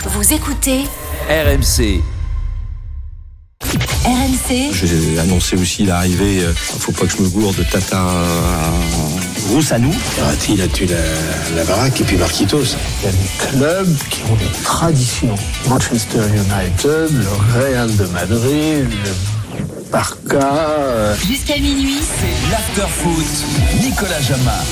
Vous écoutez RMC. RMC. J'ai annoncé aussi l'arrivée, faut pas que je me gourde, de Tata Roussanou. Il a tué la baraque et puis Marquitos. Il y a des clubs qui ont des traditions. Manchester United, le Real de Madrid, le Barça. Jusqu'à minuit. C'est l'after-foot. Nicolas Jamin.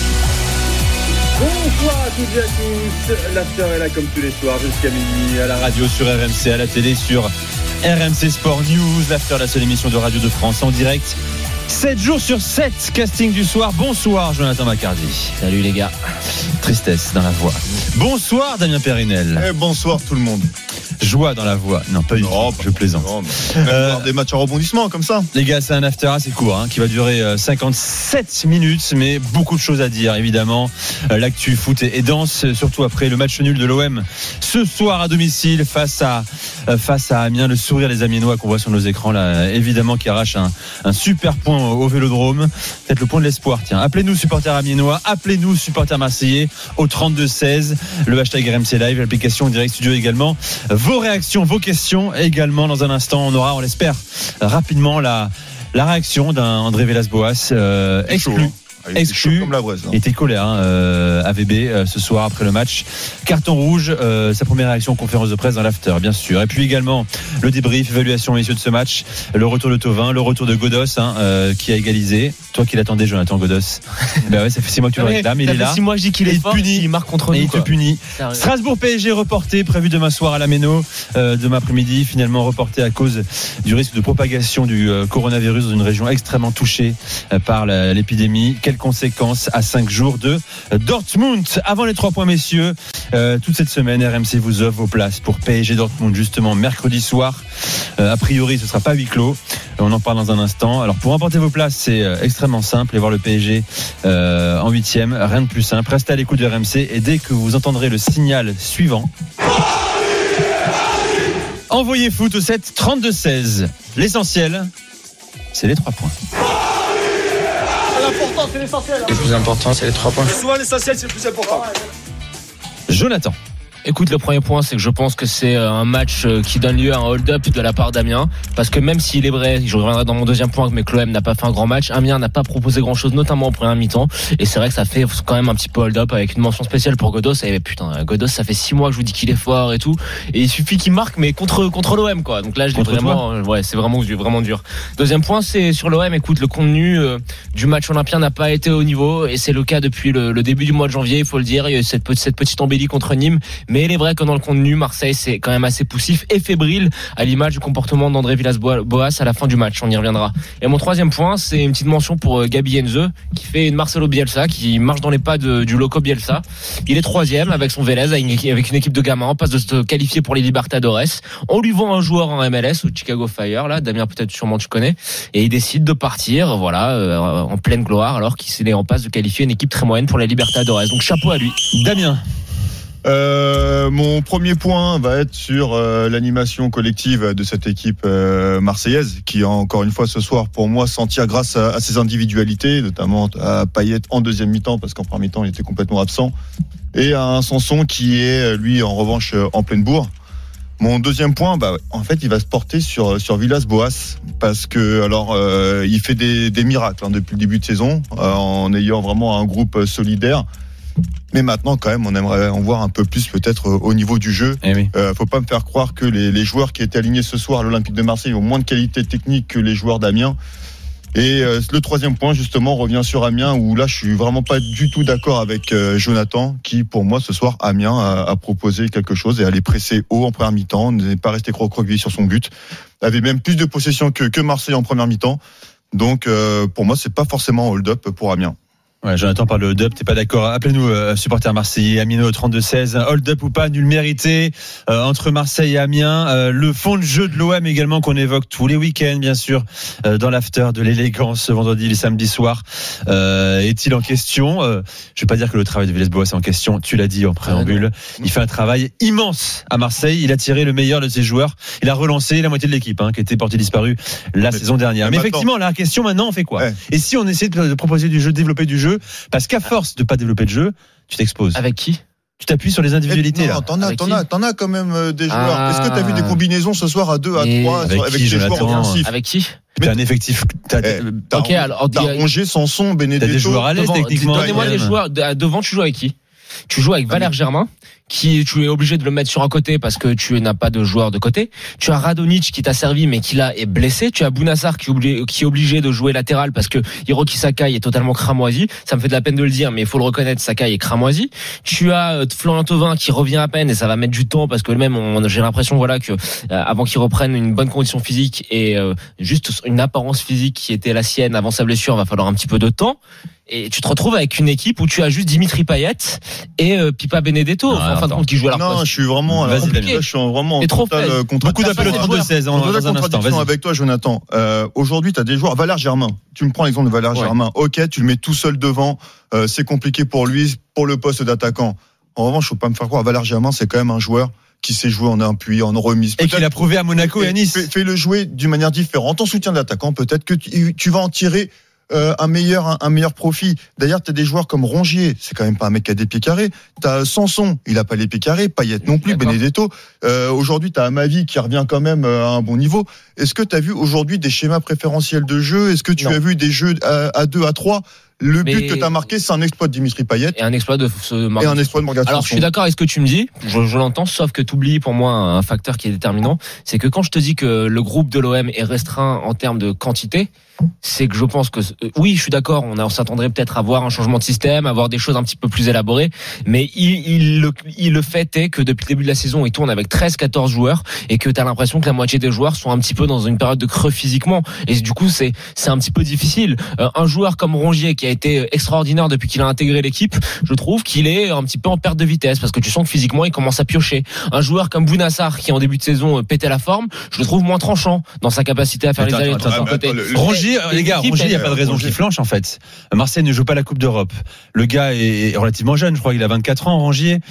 Bonsoir à toutes et à tous, l'after est là comme tous les soirs jusqu'à minuit à la radio, sur RMC, à la télé sur RMC Sport News. L'after, la seule émission de Radio de France en direct 7 jours sur 7, casting du soir. Bonsoir Jonathan Macardy. Salut les gars. Tristesse dans la voix. Bonsoir Damien Périnel. Bonsoir tout le monde. Joie dans la voix. Non, pas du tout, je plaisante. Des matchs en rebondissement comme ça. Les gars, c'est un after assez court qui va durer 57 minutes, mais beaucoup de choses à dire évidemment. L'actu foot est dense, surtout après le match nul de l'OM ce soir à domicile face à Amiens. Le sourire des Amiénois qu'on voit sur nos écrans là, évidemment, qui arrache un super point au Vélodrome. Peut-être le point de l'espoir. Tiens, appelez-nous supporters amiénois, appelez-nous supporters marseillais au 32-16, le hashtag RMC Live, l'application Direct Studio également. Vos réactions, vos questions également. Dans un instant, on aura, on l'espère, rapidement la réaction d'un André Villas-Boas exclu. Exclu, comme la braise, il était colère AVB ce soir après le match, carton rouge, sa première réaction en conférence de presse dans l'after bien sûr, et puis également le débrief, évaluation messieurs de ce match, le retour de Thauvin, le retour de Godos qui a égalisé. Toi qui l'attendais Jonathan, Godos. Ben ouais, ça fait 6 mois que tu le réclames, il est là, 6 mois je dis qu'il est fort, puni, il marque contre nous, et il te punit. Strasbourg PSG reporté, prévu demain soir à la Méno, demain après-midi, finalement reporté à cause du risque de propagation du coronavirus dans une région extrêmement touchée par l'épidémie. Quelles conséquences à 5 jours de Dortmund? Avant les 3 points messieurs, toute cette semaine RMC vous offre vos places pour PSG Dortmund justement mercredi soir. A priori ce sera pas huis clos, on en parle dans un instant. Alors pour remporter vos places c'est extrêmement simple, et voir le PSG en 8e, rien de plus simple. Restez à l'écoute de RMC et dès que vous entendrez le signal suivant, envoyez foot au 7 32-16. L'essentiel c'est les 3 points. L'important c'est l'essentiel. Le plus important c'est les 3 points. Souvent l'essentiel c'est le plus important. Jonathan. Écoute, le premier point, c'est que je pense que c'est un match qui donne lieu à un hold-up de la part d'Amiens. Parce que même s'il est vrai, je reviendrai dans mon deuxième point, mais que l'OM n'a pas fait un grand match, Amiens n'a pas proposé grand-chose, notamment en première mi-temps. Et c'est vrai que ça fait quand même un petit peu hold-up, avec une mention spéciale pour Godos. Et putain, Godos, ça fait 6 mois que je vous dis qu'il est fort et tout. Et il suffit qu'il marque, mais contre l'OM, quoi. Donc là, je dis vraiment, ouais, c'est vraiment dur. Deuxième point, c'est sur l'OM. Écoute, le contenu du match olympien n'a pas été au niveau. Et c'est le cas depuis le début du mois de janvier, il faut le dire. Il y a eu cette petite embellie contre Nîmes. Mais il est vrai que dans le contenu, Marseille c'est quand même assez poussif et fébrile, à l'image du comportement d'André Villas-Boas à la fin du match. On y reviendra. Et mon troisième point, c'est une petite mention pour Gabi Heinze, qui fait une Marcelo Bielsa, qui marche dans les pas du Loco Bielsa. Il est 3e avec son Vélez, avec une équipe de gamins, en passe de se qualifier pour les Libertadores. On lui vend un joueur en MLS, au Chicago Fire, là, Damien, peut-être sûrement tu connais, et il décide de partir, voilà, en pleine gloire, alors qu'il est en passe de qualifier une équipe très moyenne pour les Libertadores. Donc chapeau à lui. Damien. Mon premier point va être sur l'animation collective de cette équipe marseillaise, qui encore une fois ce soir pour moi s'en tire grâce à ses individualités, notamment à Payet en deuxième mi-temps, parce qu'en première mi-temps il était complètement absent, et à un Sanson qui est lui en revanche en pleine bourre. Mon deuxième point, en fait, il va se porter sur Villas-Boas, parce que il fait des miracles depuis le début de saison, en ayant vraiment un groupe solidaire. Mais maintenant, quand même, on aimerait en voir un peu plus peut-être au niveau du jeu. Faut pas me faire croire que les joueurs qui étaient alignés ce soir à l'Olympique de Marseille ont moins de qualité technique que les joueurs d'Amiens. Et le troisième point, justement, revient sur Amiens, où là, je suis vraiment pas du tout d'accord avec Jonathan, qui, pour moi, ce soir, Amiens a proposé quelque chose et allait presser haut en première mi-temps, n'est pas resté recroquevillé sur son but, avait même plus de possession que Marseille en première mi-temps. Donc, pour moi, c'est pas forcément hold-up pour Amiens. Ouais, Jonathan parle de hold-up, t'es pas d'accord? Appelez-nous supporters marseillais, Amino 32-16, hold-up ou pas, nul mérité entre Marseille et Amiens. Le fond de jeu de l'OM également qu'on évoque tous les week-ends, bien sûr, dans l'after de l'élégance ce vendredi, les samedis soirs, est-il en question? Je vais pas dire que le travail de Villas-Boas est en question, tu l'as dit en préambule. Il fait un travail immense à Marseille, il a tiré le meilleur de ses joueurs, il a relancé la moitié de l'équipe qui était portée disparue la saison dernière. Mais effectivement, la question maintenant, on fait quoi? Et si on essaie de proposer du jeu, développer du jeu, parce qu'à force de pas développer de jeu, tu t'exposes. Avec qui? Tu t'appuies sur les individualités là. T'en as quand même des joueurs. Est-ce que t'as vu des combinaisons ce soir à 2, à 3 avec qui, des joueurs Jonathan offensifs? Avec qui? T'as un effectif. Ok, alors T'as Rongier, Sanson, Benedetto. T'as des joueurs à l'aise techniquement. Donnez-moi des joueurs. Devant, tu joues avec qui? Tu joues avec Valère Germain, tu es obligé de le mettre sur un côté parce que tu n'as pas de joueur de côté. Tu as Radonjic qui t'a servi mais qui là est blessé. Tu as Bounassar qui est obligé de jouer latéral parce que Hiroki Sakai est totalement cramoisi. Ça me fait de la peine de le dire, mais il faut le reconnaître, Sakai est cramoisi. Tu as Florian Thauvin qui revient à peine et ça va mettre du temps parce que même j'ai l'impression voilà que avant qu'il reprenne une bonne condition physique et juste une apparence physique qui était la sienne avant sa blessure, va falloir un petit peu de temps. Et tu te retrouves avec une équipe où tu as juste Dimitri Payet et Pipa Benedetto, en fin de compte, qui jouent à leur poste. Non, je suis vraiment, là, je suis vraiment en totale Beaucoup d'appels au 32-16 dans un instant. Contradiction avec toi, Jonathan. Aujourd'hui, tu as des joueurs. Valère Germain. Tu me prends l'exemple de Valère Germain. Ok, tu le mets tout seul devant. C'est compliqué pour lui, pour le poste d'attaquant. En revanche, faut pas me faire croire. Valère Germain, c'est quand même un joueur qui sait jouer en appui, en remise. Et qu'il a prouvé à Monaco et à Nice. Fais-le jouer d'une manière différente. En soutien de l'attaquant, peut-être que tu vas en tirer un meilleur profit. D'ailleurs, t'as des joueurs comme Rongier, c'est quand même pas un mec qui a des pieds carrés. T'as Sanson, il a pas les pieds carrés. Payet non plus. D'accord. Benedetto. Aujourd'hui, t'as Amavi qui revient quand même à un bon niveau. Est-ce que t'as vu aujourd'hui des schémas préférentiels de jeu? Est-ce que tu as vu des jeux à 2, à 3? Le but que tu as marqué, c'est un exploit de Dimitri Payet. Et un exploit de Morgan Sanson. Alors, je suis d'accord avec ce que tu me dis. Je l'entends, sauf que tu oublies pour moi un facteur qui est déterminant. C'est que quand je te dis que le groupe de l'OM est restreint en termes de quantité, c'est que je pense que, oui, je suis d'accord, on s'attendrait peut-être à voir un changement de système, à voir des choses un petit peu plus élaborées, mais le fait est que depuis le début de la saison, il tourne avec 13-14 joueurs et que tu as l'impression que la moitié des joueurs sont un petit peu dans une période de creux physiquement. Et du coup, c'est un petit peu difficile. Un joueur comme Rongier qui a été extraordinaire depuis qu'il a intégré l'équipe, je trouve qu'il est un petit peu en perte de vitesse parce que tu sens que physiquement, il commence à piocher. Un joueur comme Bounassar qui en début de saison pétait la forme, je le trouve moins tranchant dans sa capacité à faire les allers de son côté. Rongier, les gars, Rongier, il n'y a pas de raison qu'il flanche en fait. Marseille ne joue pas la Coupe d'Europe. Le gars est relativement jeune, je crois qu'il a 24 ans, Rongier.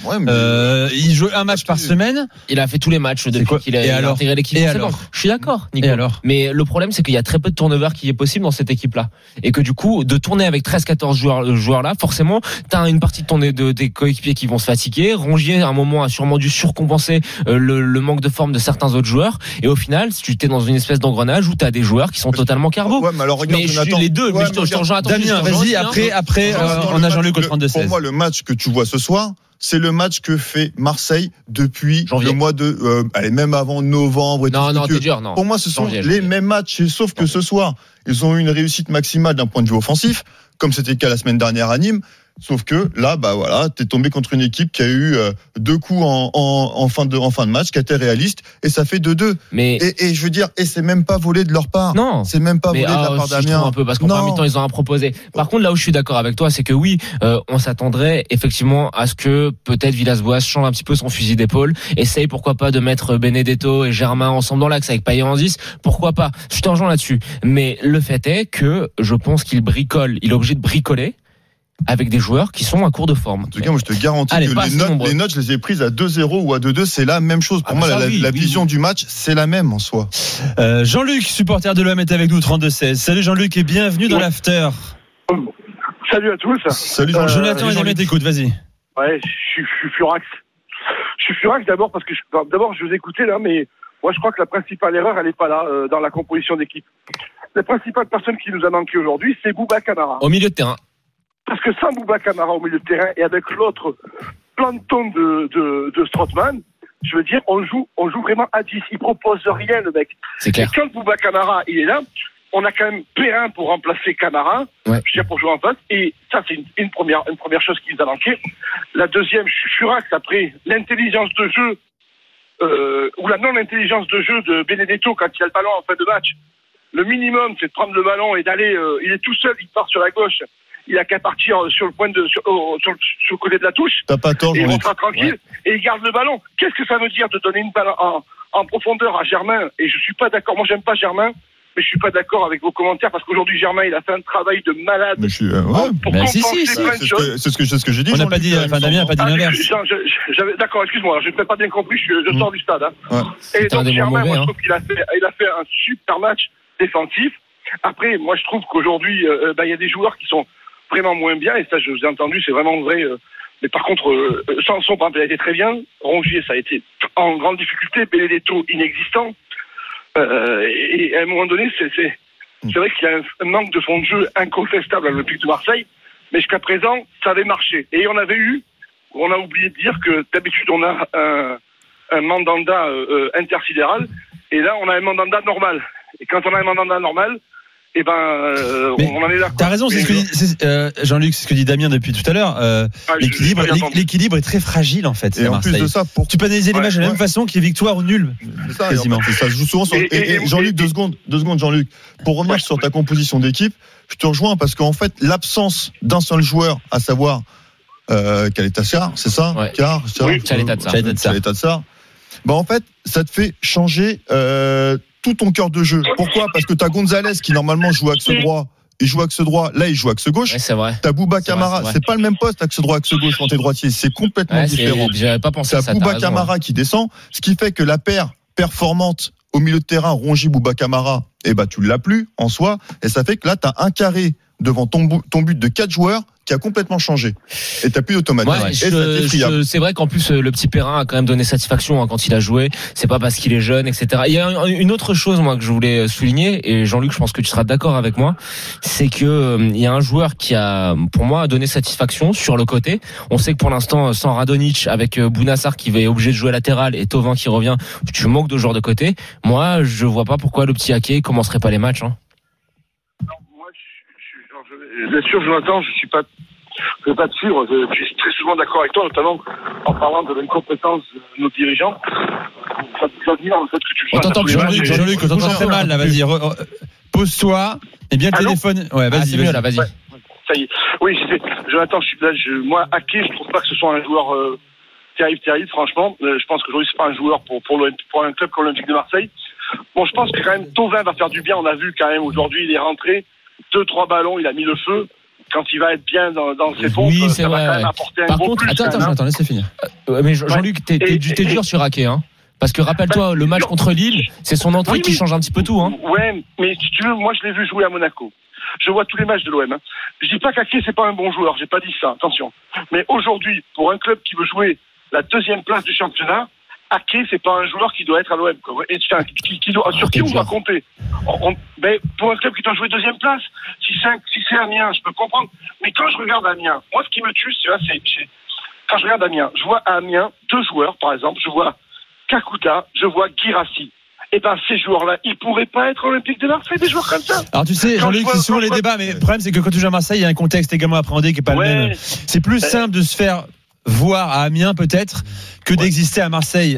Il joue un match par semaine. Il a fait tous les matchs depuis qu'il a intégré l'équipe. Je suis d'accord, Nico. Et alors ? Mais le problème, c'est qu'il y a très peu de turnover qui est possible dans cette équipe-là. Et que du coup, de tourner avec 13-14 joueurs là, forcément, t'as une partie de tes coéquipiers qui vont se fatiguer. Rongier, à un moment, a sûrement dû surcompenser le manque de forme de certains autres joueurs. Et au final, si tu t'es dans une espèce d'engrenage où t'as des joueurs qui sont totalement carbo. Ouais, mais alors, regarde, les deux, mais je te rejoins. Damien, vas-y, après, on a Jean-Luc au 32-16. Pour moi, le match que tu vois ce soir, c'est le match que fait Marseille depuis le mois de, même avant novembre. Non, t'es dur, non. Pour moi, ce sont les mêmes matchs, sauf que ce soir, ils ont eu une réussite maximale d'un point de vue offensif, comme c'était le cas la semaine dernière à Nîmes. Sauf que là, t'es tombé contre une équipe qui a eu 2 coups en fin de match, qui a été réaliste, et ça fait 2-2. Et je veux dire, et c'est même pas volé de leur part. Non. C'est même pas volé de la part d'Amiens. Un peu, parce qu'en premier temps, ils ont un proposé. Par contre, là où je suis d'accord avec toi, c'est que oui, on s'attendrait effectivement à ce que peut-être Villas-Boas change un petit peu son fusil d'épaule, essaye pourquoi pas de mettre Benedetto et Germain ensemble dans l'axe avec Payet en 10, pourquoi pas. Je te rejoins là-dessus. Mais le fait est que je pense qu'il est obligé de bricoler avec des joueurs qui sont à court de forme. En tout cas, moi, je te garantis que les notes, je les ai prises à 2-0 ou à 2-2, c'est la même chose. Pour moi, la vision du match, c'est la même en soi. Jean-Luc, supporter de l'OM, est avec nous, 32-16. Salut Jean-Luc et bienvenue dans l'after. Salut à tous. Salut Jonathan et Damien t'écoute, vas-y. Ouais, je suis furax. Je suis furax d'abord parce que je vous écoutais là, mais moi je crois que la principale erreur, elle n'est pas là, dans la composition d'équipe. La principale personne qui nous a manqué aujourd'hui, c'est Bouba Camara. Au milieu de terrain. Parce que sans Bouba Camara au milieu de terrain et avec l'autre planton de Strootman, je veux dire, on joue vraiment à 10. Il propose rien, le mec. C'est clair. Et quand Bouba Camara, il est là, on a quand même Perrin pour remplacer Camara, je veux dire, pour jouer en face. Et ça, c'est une première chose qui nous a manqué. La deuxième, je suis furax après l'intelligence de jeu, ou la non-intelligence de jeu de Benedetto quand il a le ballon en fin de match. Le minimum, c'est de prendre le ballon et d'aller, il est tout seul, il part sur la gauche. Il a qu'à partir sur le point sur le côté de la touche. T'as pas tort, et il rentrera tranquille et il garde le ballon. Qu'est-ce que ça veut dire de donner une balle en profondeur à Germain? Et je suis pas d'accord. Moi, j'aime pas Germain, mais je suis pas d'accord avec vos commentaires parce qu'aujourd'hui, Germain, il a fait un travail de malade. Mais pour compenser plein de choses. C'est ce que j'ai dit. On n'a pas dit, Damien n'a pas dit l'inverse. D'accord, excuse-moi, je n'ai pas bien compris. Je sors du stade. Et donc Germain, moi, je trouve qu'il a fait un super match défensif. Après, moi, je trouve qu'aujourd'hui, il y a des joueurs qui sont vraiment moins bien, et ça je vous ai entendu, c'est vraiment vrai Mais par contre, Sanson, par exemple, il a été très bien. Rongier, ça a été en grande difficulté. Benedetto, inexistant. Et à un moment donné, c'est vrai qu'il y a un manque de fond de jeu incontestable à l'Olympique de Marseille. Mais jusqu'à présent, ça avait marché. Et on a oublié de dire que d'habitude, on a un mandanda intersidéral. Et là, on a un mandanda normal. Et quand on a un mandanda normal, on en est d'accord. T'as raison, c'est ce que dit Jean-Luc, c'est ce que dit Damien depuis tout à l'heure. L'équilibre est très fragile en fait. Et en plus de ça, tu peux analyser les matchs de la même façon qu'il y ait victoire ou nul. C'est ça, quasiment. En fait, ça se joue souvent. Et Jean-Luc, deux secondes, Jean-Luc. Pour revenir sur ta composition d'équipe, je te rejoins parce qu'en fait, l'absence d'un seul joueur, à savoir Kaleta Sarr, c'est ça, Car, Kaleta Sarr. Bah en fait, ça te fait changer tout ton cœur de jeu. Pourquoi ? Parce que t'as Gonzalez qui normalement joue axe droit. Il joue axe droit, là il joue axe gauche. Ouais, c'est vrai. T'as Bouba Kamara, c'est pas le même poste axe droit, axe gauche quand t'es droitier, c'est complètement différent. J'avais pas pensé à ça. T'as Bouba Kamara qui descend, ce qui fait que la paire performante au milieu de terrain, Rongier Bouba Kamara, tu l'as plus en soi, et ça fait que là t'as un carré devant ton but de 4 joueurs qui a complètement changé. Et t'as plus d'automatique. C'est vrai qu'en plus le petit Perrin a quand même donné satisfaction quand il a joué. C'est pas parce qu'il est jeune, etc. Il y a une autre chose moi que je voulais souligner, et Jean-Luc, je pense que tu seras d'accord avec moi, c'est que il y a un joueur qui a, pour moi, donné satisfaction sur le côté. On sait que pour l'instant, sans Radonjic, avec Bounassar qui va être obligé de jouer latéral et Thauvin qui revient, tu manques de joueurs de côté. Moi, je vois pas pourquoi le petit Ake commencerait pas les matchs. Bien sûr, Jonathan, je ne vais pas te suivre. Je suis très souvent d'accord avec toi, notamment en parlant de l'incompétence de nos dirigeants. Ça veut dire en fait que tu le sens. On t'entend plus, Jean-Luc, on t'entend très mal là. Vas-y, pose-toi. Et bien le téléphone. Ouais, vas-y, c'est mieux là, vas-y. Ouais, ça y est. Oui, Jonathan, je suis là. Moi, Ake, je trouve pas que ce soit un joueur terrible. Franchement, je pense qu'aujourd'hui c'est pas un joueur pour un club comme l'Olympique de Marseille. Bon, je pense que quand même Thauvin va faire du bien. On a vu quand même aujourd'hui, il est rentré. 2-3 ballons, il a mis le feu. Quand il va être bien dans ses pompes, ça va quand même apporter un gros plus. Attends, laisse finir. Mais Jean-Luc, t'es dur sur Ake, hein. Parce que rappelle-toi, le match contre Lille, c'est son entrée qui change un petit peu tout, hein. Ouais, mais si tu veux, moi je l'ai vu jouer à Monaco. Je vois tous les matchs de l'OM. Hein. Je dis pas qu'Ake c'est pas un bon joueur, j'ai pas dit ça, attention. Mais aujourd'hui, pour un club qui veut jouer la 2e place du championnat, Ake, c'est pas un joueur qui doit être à l'OM, quoi. Et sur qui on doit compter. Pour un club qui doit jouer 2e place, si c'est Amiens, je peux comprendre. Mais quand je regarde Amiens, moi, ce qui me tue, quand je regarde Amiens, je vois à Amiens 2 joueurs, par exemple, je vois Kakuta, je vois Guirassy. Et ces joueurs-là, ils pourraient pas être Olympique de Marseille, des joueurs comme ça. Alors tu sais, Jean-Luc, c'est souvent les débats, mais le problème c'est que quand tu joues à Marseille, il y a un contexte également appréhendé qui est pas le même. C'est plus simple de se faire voir à Amiens peut-être que d'exister à Marseille.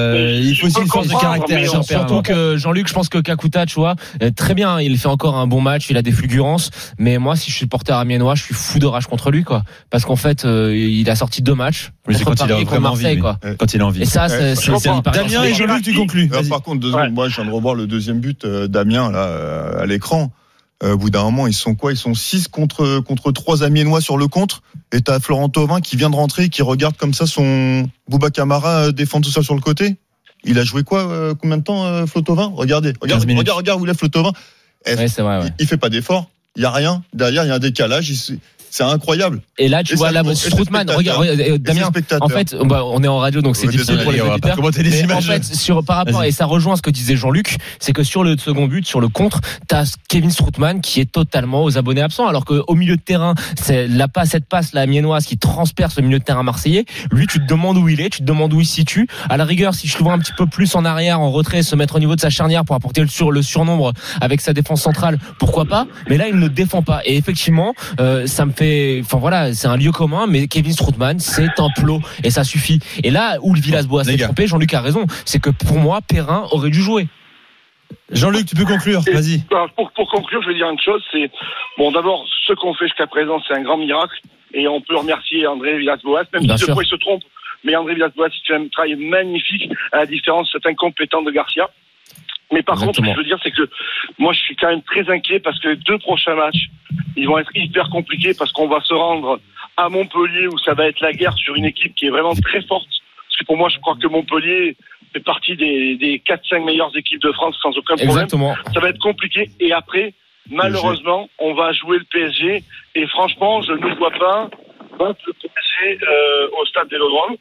Il faut aussi une force de caractère. Surtout que Jean-Luc, je pense que Kakuta, tu vois, très bien, il fait encore un bon match, il a des fulgurances, mais moi si je suis supporter amiénois, je suis fou de rage contre lui, quoi, parce qu'en fait il a sorti 2 matchs. Oui, c'est quand il a vraiment Marseille, quoi. Quand il a envie. Et ça, c'est Damien et Jean-Luc, tu conclus. Par contre, 2 secondes, moi je viens de revoir le 2e but d'Amiens là à l'écran. Au bout d'un moment, ils sont 6 contre 3 Amiénois sur le contre. Et t'as Florent Thauvin qui vient de rentrer, qui regarde comme ça son Bouba Kamara défendre tout ça sur le côté. Il a joué combien de temps, Flo Thauvin ? Regarde où il est Flo Thauvin. Ouais, c'est vrai, ouais. Il fait pas d'effort. Il y a rien. Derrière, il y a un décalage. C'est incroyable. Et là, tu vois, Strootman, regarde, Damien, en fait, on est en radio, donc c'est difficile pour les auditeurs. Mais en fait, par rapport, et ça rejoint ce que disait Jean-Luc, c'est que sur le second but, sur le contre, t'as Kevin Strootman qui est totalement aux abonnés absents, alors qu'au milieu de terrain, cette passe, la amiénoise qui transperce le milieu de terrain marseillais, lui, tu te demandes où il est, tu te demandes où il se situe. À la rigueur, si je le vois un petit peu plus en arrière, en retrait, se mettre au niveau de sa charnière pour apporter le surnombre avec sa défense centrale, pourquoi pas? Mais là, il ne défend pas. Et effectivement, ça me fait, c'est un lieu commun, mais Kevin Strootman, c'est un plot et ça suffit. Et là où le Villas-Boas s'est trompé, Jean-Luc a raison, c'est que pour moi, Perrin aurait dû jouer. Jean-Luc, tu peux conclure, vas-y. Pour conclure, je vais dire une chose, c'est d'abord, ce qu'on fait jusqu'à présent, c'est un grand miracle, et on peut remercier André Villas-Boas, même si il se trompe, mais André Villas-Boas, il fait un travail magnifique, à la différence de cet incompétent de Garcia. Mais par contre, ce que je veux dire, c'est que moi, je suis quand même très inquiet parce que les 2 prochains matchs, ils vont être hyper compliqués parce qu'on va se rendre à Montpellier où ça va être la guerre sur une équipe qui est vraiment très forte. Parce que pour moi, je crois que Montpellier fait partie des 4-5 meilleures équipes de France sans aucun problème. Exactement. Ça va être compliqué. Et après, malheureusement, on va jouer le PSG. Et franchement, je ne vois pas battre le PSG au stade Vélodrome.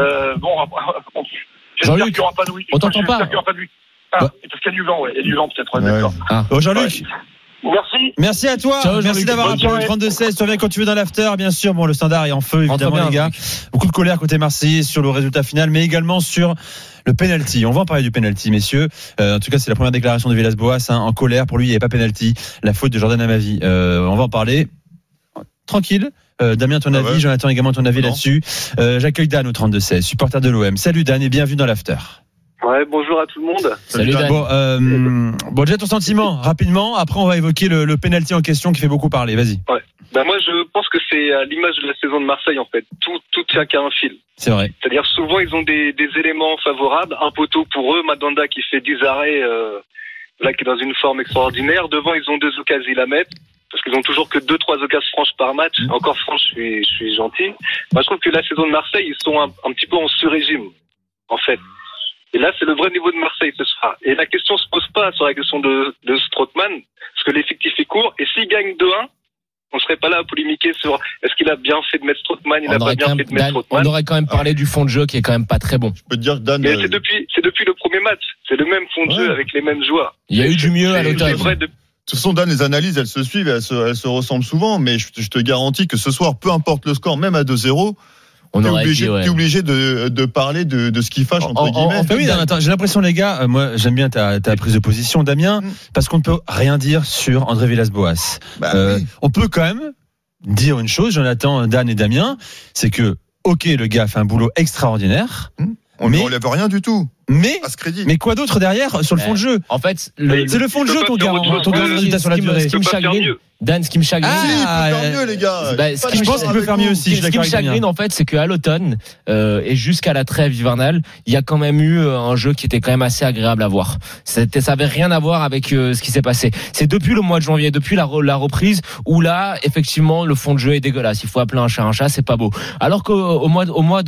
J'espère qu'il n'y aura pas de oui. On t'entend pas. J'espère qu'il n'y aura pas de oui. Parce qu'il y a du vent, ouais. Il y a du vent peut-être, ouais, d'accord. Jean-Luc. Merci. Merci à toi. Ciao, merci d'avoir appelé le 32-16. Tu reviens quand tu veux dans l'after, bien sûr. Bon, le standard est en feu, évidemment, bien, les gars. Beaucoup de colère côté Marseillais sur le résultat final, mais également sur le penalty. On va en parler du penalty, messieurs. En tout cas, c'est la première déclaration de Villas-Boas, en colère. Pour lui, il n'y avait pas penalty. La faute de Jordan Amavi. On va en parler. Tranquille. Damien, ton avis. Jonathan, également ton avis là-dessus. J'accueille Dan au 32-16, supporter de l'OM. Salut Dan et bienvenue dans l'after. Ouais, bonjour à tout le monde. Salut Dan. Bon, déjà ton sentiment rapidement. Après, on va évoquer le penalty en question qui fait beaucoup parler. Vas-y. Ouais. Moi, je pense que c'est à l'image de la saison de Marseille en fait. Tout tient qu'à un fil. C'est vrai. C'est-à-dire souvent ils ont des éléments favorables. Un poteau pour eux, Mandanda qui fait 10 arrêts, là qui est dans une forme extraordinaire. Devant, ils ont 2 occasions à mettre. Parce qu'ils ont toujours que 2-3 occasions franches par match. Encore franche, je suis gentil. Moi, je trouve que la saison de Marseille, ils sont un petit peu en sur-régime, en fait. Et là, c'est le vrai niveau de Marseille, ce sera. Et la question se pose pas sur la question de Strootman, parce que l'effectif est court. Et s'il gagne 2-1, on serait pas là à polémiquer sur est-ce qu'il a bien fait de mettre Strootman, il a pas bien fait de mettre Strootman. On aurait quand même parlé du fond de jeu qui est quand même pas très bon. Je peux te dire, Dan. Mais c'est depuis le premier match. C'est le même fond de jeu avec les mêmes joueurs. Il y a eu du mieux à l'automne. De toute façon, Dan, les analyses, elles se suivent, elles se ressemblent souvent, mais je te garantis que ce soir, peu importe le score, même à 2-0, t'es obligé de parler de ce qui fâche, entre guillemets. Oui, attends, j'ai l'impression, les gars, moi, j'aime bien ta prise de position, Damien, parce qu'on ne peut rien dire sur André Villas-Boas. Oui. On peut quand même dire une chose, Jonathan, Dan et Damien, c'est que, ok, le gars fait un boulot extraordinaire. On ne relève rien du tout. Mais quoi d'autre derrière sur le fond de jeu? En fait, c'est le fond de jeu qu'on gagne résultat sur la durée. Ce qui me chagrine, Dan, ce qui me chagrine. Il peut faire mieux, les gars. Je pense qu'il peut faire mieux aussi. Ce qui me chagrine, en fait, c'est qu'à l'automne, et jusqu'à la trêve hivernale, il y a quand même eu un jeu qui était quand même assez agréable à voir. Ça avait rien à voir avec ce qui s'est passé. C'est depuis le mois de janvier, depuis la reprise, où là, effectivement, le fond de jeu est dégueulasse. Il faut appeler un chat, c'est pas beau. Alors pendant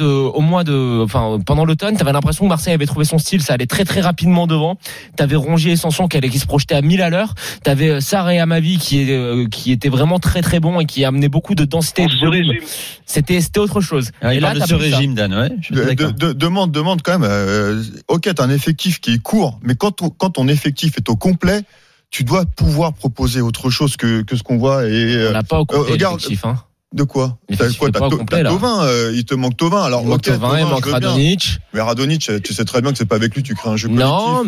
l'automne, t'avais l'impression que Marseille avait trouvé son style, ça allait très très rapidement devant. T'avais Rongier et Sanson qui se projetaient à 1000 à l'heure. T'avais Sarr et Amavi qui était vraiment très très bon et qui amenait beaucoup de densité et de volume. C'était autre chose. Et là, de ce régime, Dan, ouais. Demande quand même. Ok, t'as un effectif qui est court, mais quand ton effectif est au complet, tu dois pouvoir proposer autre chose que ce qu'on voit. Et on n'a pas au complet l'effectif, hein. De quoi? T'as Tovin, il te manque Tovin. Alors, Tovin, il manque Radonjic. Mais Radonjic, tu sais très bien que c'est pas avec lui, tu crées un jeu collectif. Non,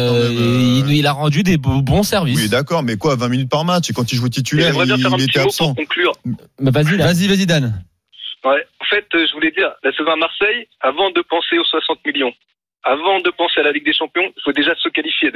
mais il a rendu des bons services. Oui, d'accord, mais 20 minutes par match, et quand il joue titulaire, il était absent. Pour conclure. Mais vas-y, Dan. Ouais. En fait, je voulais dire, la saison à Marseille, avant de penser aux 60 millions, avant de penser à la Ligue des Champions, il faut déjà se qualifier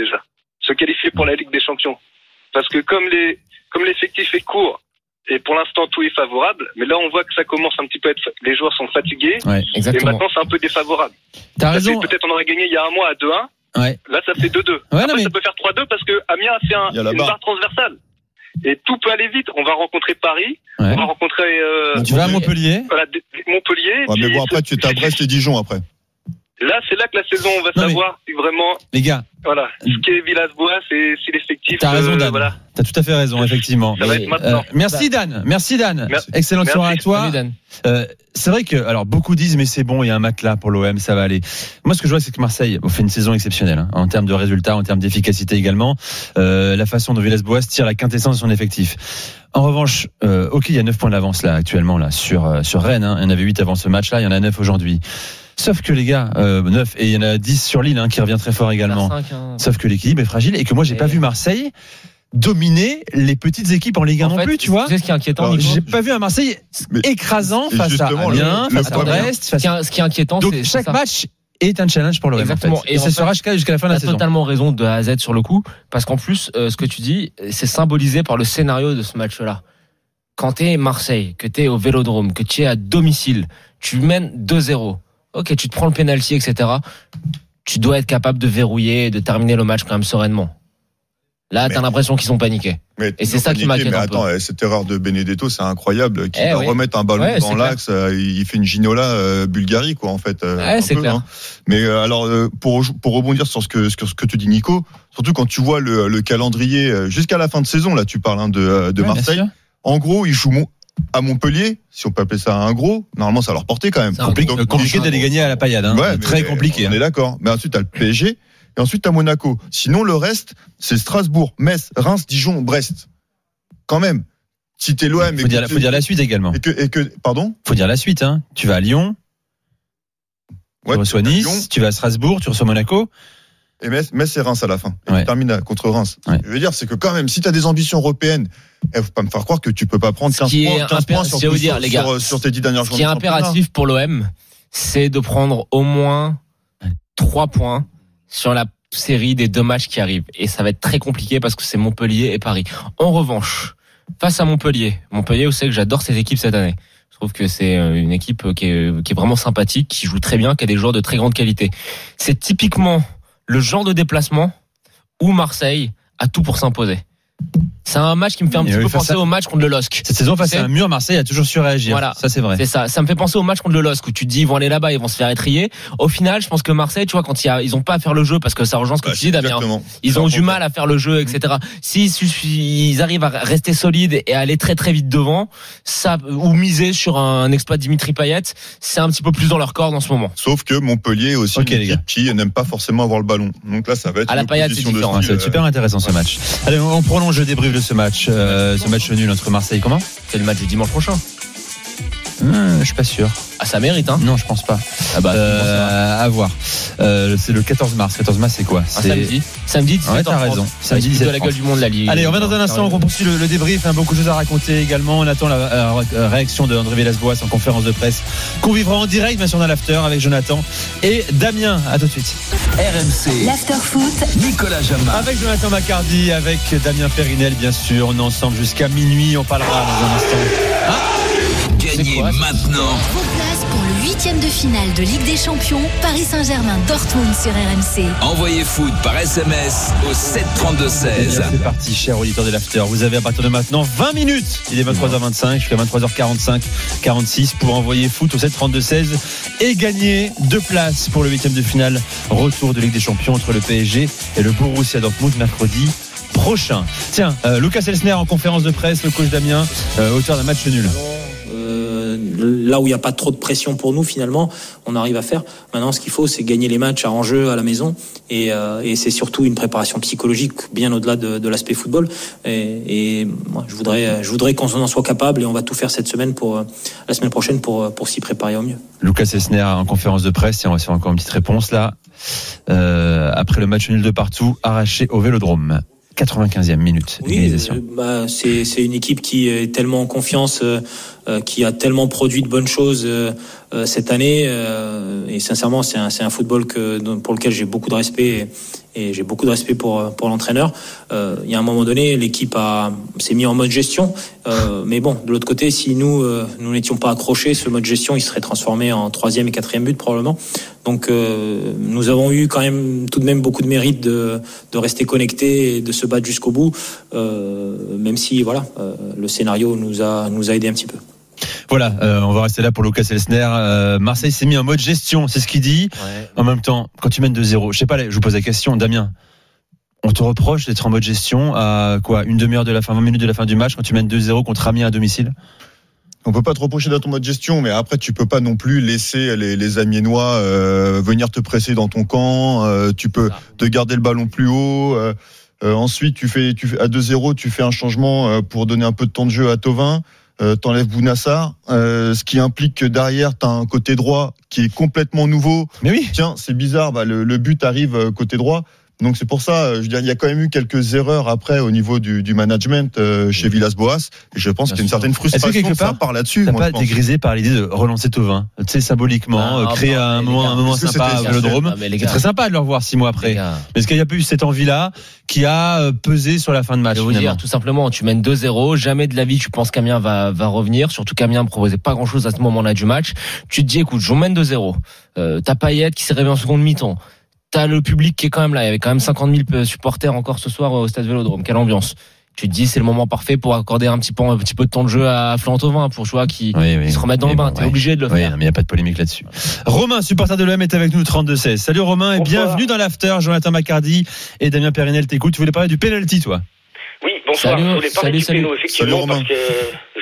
pour la Ligue des Champions. Parce que comme l'effectif est court, et pour l'instant, tout est favorable. Mais là, on voit que ça commence un petit peu à être... Les joueurs sont fatigués. Ouais, exactement. Et maintenant, c'est un peu défavorable. T'as raison. Peut-être on aurait gagné il y a un mois à 2-1. Ouais. Là, ça fait 2-2. Ouais, après, ça peut faire 3-2 parce que Amiens a fait une barre transversale. Et tout peut aller vite. On va rencontrer Paris. Ouais. On va rencontrer... tu vas à Montpellier. Voilà, Montpellier. Ouais, mais bon, après, tu es à Brest et Dijon, après. Là, c'est là que la saison, on va savoir si vraiment... Les gars... Voilà, ce qu'est Villas-Boas, c'est si l'effectif... T'as raison, Dan. Voilà. T'as tout à fait raison, effectivement. Ça va être maintenant. Merci, Dan. Excellente soirée à toi. Salut, Dan. C'est vrai que, alors, beaucoup disent, mais c'est bon, il y a un matelas pour l'OM, ça va aller. Moi, ce que je vois, c'est que Marseille fait une saison exceptionnelle, en termes de résultats, en termes d'efficacité également. La façon dont Villas-Boas tire la quintessence de son effectif. En revanche, il y a 9 points d'avance, là, actuellement, là, sur Rennes, Il y en avait 8 avant ce match-là, il y en a 9 aujourd'hui. Sauf que les gars, 9, et il y en a 10 sur Lille, qui revient très fort également. 5, Sauf que l'équilibre est fragile et que moi, j'ai pas vu Marseille dominer les petites équipes en Ligue 1 non plus, tu vois. Tu sais ce qui est inquiétant, j'ai pas vu un Marseille écrasant face à Amiens, face à Brest. Ce qui est inquiétant, donc chaque match est un challenge pour l'OM. Exactement. En fait. Et ça sera jusqu'à la fin de la saison. T'as totalement raison de A à Z sur le coup, parce qu'en plus, ce que tu dis, c'est symbolisé par le scénario de ce match-là. Quand t'es Marseille, que t'es au Vélodrome, que tu es à domicile, tu mènes 2-0. Ok, tu te prends le penalty, etc. Tu dois être capable de verrouiller et de terminer le match quand même sereinement. Là, t'as l'impression qu'ils sont paniqués. Et c'est ça qui m'inquiète un peu. Mais attends, cette erreur de Benedetto, c'est incroyable. Qui va remettre un ballon dans l'axe, il fait une Ginola Bulgarie, quoi, en fait. C'est clair. Mais alors, pour rebondir sur ce que tu dis, Nico, surtout quand tu vois le calendrier jusqu'à la fin de saison, là, tu parles de Marseille. En gros, ils jouent à Montpellier, si on peut appeler ça un gros, normalement ça leur portait quand même. C'est compliqué d'aller gagner à la Paillade, hein. Ouais, très compliqué. On est d'accord. Mais ensuite t'as le PSG et ensuite t'as Monaco. Sinon le reste, c'est Strasbourg, Metz, Reims, Dijon, Brest. Quand même. Si t'es l'OM, faut dire la suite également. Pardon. Faut dire la suite, hein. Tu vas à Lyon. Ouais, tu reçois Nice. Lyon. Tu vas à Strasbourg. Tu reçois Monaco. Et Metz et Reims à la fin. Et Ouais. tu termines contre Reims. Ouais. Je veux dire, c'est que quand même, si tu as des ambitions européennes, faut pas me faire croire que tu peux pas prendre 15 points sur tes 10 dernières journées. Ce qui est impératif pour l'OM, c'est de prendre au moins 3 points sur la série des 2 matchs qui arrivent. Et ça va être très compliqué parce que c'est Montpellier et Paris. En revanche, face à Montpellier, vous savez que j'adore cette équipe cette année. Je trouve que c'est une équipe qui est vraiment sympathique, qui joue très bien, qui a des joueurs de très grande qualité. C'est typiquement le genre de déplacement où Marseille a tout pour s'imposer. C'est un match qui me fait un petit peu penser au match contre le LOSC. Cette saison, face à un mur, Marseille a toujours su réagir. Voilà. Ça, c'est vrai. C'est ça. Ça me fait penser au match contre le LOSC où tu te dis, ils vont aller là-bas, ils vont se faire étriller. Au final, je pense que Marseille, tu vois, quand ils ont pas à faire le jeu, parce que ça rejoint ce que tu dis, Damien. Ils ont du mal à faire le jeu, etc. S'ils arrivent à rester solides et à aller très très vite devant, ou miser sur un exploit de Dimitri Payet, c'est un petit peu plus dans leur corde en ce moment. Sauf que Montpellier est aussi une équipe qui n'aime pas forcément avoir le ballon. Donc là, ça va être à la Payet, c'est différent. Ça va être super intéressant ce match. Allez, on prolonge le débrief de ce match. Ce match nul entre Marseille, comment ? C'est le match du dimanche prochain. Je suis pas sûr. Ah, ça mérite, hein ? Non, je pense pas. À voir. C'est le 14 mars. 14 mars, c'est quoi ? C'est samedi 17h30. Ouais, t'as raison. Samedi 17h30. De la gueule du monde, la Ligue. Allez, on va dans un instant, on poursuit le débrief. Beaucoup de choses à raconter également. On attend la réaction de André Villas-Boas en conférence de presse qu'on vivra en direct, bien sûr, dans l'after avec Jonathan et Damien. À tout de suite. RMC. L'after foot. Nicolas Jamin. Avec Jonathan Macardy, avec Damien Périnel, bien sûr. On est ensemble jusqu'à minuit. On parlera dans un instant. Gagnez maintenant Vos places pour le 8e de finale de Ligue des Champions, Paris Saint-Germain-Dortmund sur RMC. Envoyez foot par SMS au 732-16. C'est parti, chers auditeurs de l'After. Vous avez à partir de maintenant 20 minutes. Il est 23h25 jusqu'à 23h45, 46 pour envoyer foot au 732-16 et gagner 2 places pour le 8e de finale. Retour de Ligue des Champions entre le PSG et le Borussia Dortmund mercredi prochain. Tiens, Lucas Elsner en conférence de presse, le coach Damien, auteur d'un match nul. Là où il n'y a pas trop de pression pour nous, finalement, on arrive à faire. Maintenant, ce qu'il faut, c'est gagner les matchs à enjeu à la maison. Et c'est surtout une préparation psychologique bien au-delà de l'aspect football. Et moi, je voudrais qu'on en soit capable et on va tout faire cette semaine la semaine prochaine pour s'y préparer au mieux. Lucas Elsner en conférence de presse, tiens, on va faire encore une petite réponse là. Après le match nul de partout, arraché au Vélodrome. 95e minute d'égalisation. Oui, c'est une équipe qui est tellement en confiance, qui a tellement produit de bonnes choses cette année. Et sincèrement, c'est un football pour lequel j'ai beaucoup de respect et j'ai beaucoup de respect pour l'entraîneur. Il y a un moment donné, l'équipe s'est mis en mode gestion. Mais bon, de l'autre côté, si nous n'étions pas accrochés, ce mode gestion, il serait transformé en 3e et 4e but probablement. Donc, nous avons eu quand même tout de même beaucoup de mérite de rester connectés et de se battre jusqu'au bout, même si le scénario nous a aidé un petit peu. Voilà, on va rester là pour Lucas Elsner. Marseille s'est mis en mode gestion, c'est ce qu'il dit. Ouais. En même temps, quand tu mènes 2-0, je sais pas, je vous pose la question, Damien. On te reproche d'être en mode gestion à quoi, une demi-heure de la fin, 20 minutes de la fin du match, quand tu mènes 2-0 contre Amiens à domicile? On peut pas te reprocher d'être en mode gestion, mais après tu peux pas non plus laisser les Amiénois venir te presser dans ton camp. Tu peux te garder le ballon plus haut. Ensuite, tu fais à 2-0, tu fais un changement pour donner un peu de temps de jeu à Thauvin. T'enlèves Bounassar, ce qui implique que derrière t'as un côté droit qui est complètement nouveau. Mais oui. Tiens, c'est bizarre, le but arrive côté droit. Donc c'est pour ça, je veux dire, il y a quand même eu quelques erreurs après au niveau du management chez Villas-Boas. Et je pense qu'il y a une certaine frustration de sa part là-dessus. T'as pas été grisé par l'idée de relancer Thauvin, tu sais, symboliquement, créer un moment sympa à Vélodrome. C'est très sympa de le revoir 6 mois après. Mais est-ce qu'il n'y a pas eu cette envie-là qui a pesé sur la fin de match? Je vais vous dire, tout simplement, tu mènes 2-0, jamais de la vie tu penses qu'Amiens va revenir, surtout qu'Amiens ne proposait pas grand-chose à ce moment-là du match. Tu te dis, écoute, je mène 2-0. T'as Payet qui s'est réveillé en seconde mi-temps. T'as le public qui est quand même là. Il y avait quand même 50 000 supporters encore ce soir au stade Vélodrome. Quelle ambiance. Tu te dis, c'est le moment parfait pour accorder un petit peu de temps de jeu à Florent Thauvin pour qui se remettre dans le bain. T'es obligé de le faire. Mais il n'y a pas de polémique là-dessus. Romain, supporter de l'OM, est avec nous, 32-16. Salut Romain et bienvenue dans l'after. Jonathan Macardy et Damien Périnel t'écoutent. Tu voulais parler du penalty, toi? Oui, bonsoir. Je voulais parler du péno, effectivement, parce que je pense que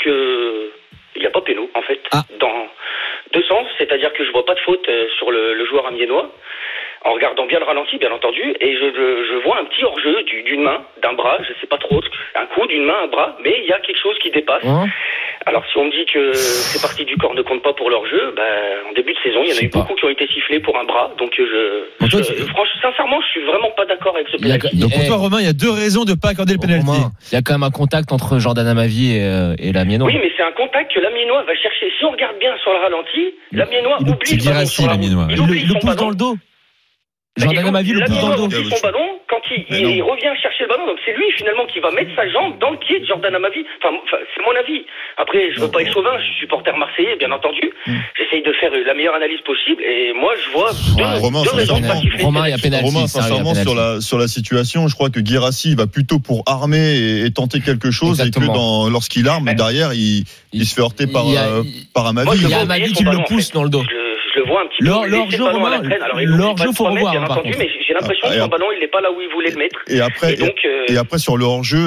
que il n'y a pas péno, en fait, dans deux sens. C'est-à-dire que je vois pas de faute sur le joueur amiénois, en regardant bien le ralenti, bien entendu, et je vois un petit hors-jeu d'une main, d'un bras, je sais pas trop, un coup d'une main, un bras, mais il y a quelque chose qui dépasse. Alors si on me dit que ces parties du corps ne comptent pas pour leur jeu, en début de saison, il y en a eu beaucoup qui ont été sifflés pour un bras, donc franchement, sincèrement, je suis vraiment pas d'accord avec ce pénalty. Donc pour toi, Romain, il y a deux raisons de pas accorder le pénalty. Il y a quand même un contact entre Jordan Amavi et l'Amiénois. Oui, mais c'est un contact que l'Amiénois va chercher. Si on regarde bien sur le ralenti, l'Amiénois oublie le ballon sur la route. Il oublie son pousse dans le dos. Jordan Amavi le pousse dans le dos. Il oublie son ballon quand il revient chercher le ballon. Donc c'est lui finalement qui va mettre sa jambe dans le pied de Jordan Amavi. Enfin, c'est mon avis. Après, je veux pas être chauvin, je suis supporter marseillais, bien entendu. J'essaye de faire la meilleure analyse possible. Et moi, je vois deux raisons de pas siffler. Romain, il y a pénalty. Romain, sincèrement, sur la situation, je crois que Guirassy va plutôt pour armer et tenter quelque chose. Exactement. Et que lorsqu'il arme, derrière, il se fait heurter par Amavi. Il y a Amavi qui le pousse dans le dos. Je le vois un petit peu. L'hors-jeu, Romain, l'hors-jeu, faut revoir. Bien entendu, mais j'ai l'impression que son ballon, il n'est pas là où il voulait le mettre. Et après, sur le hors-jeu,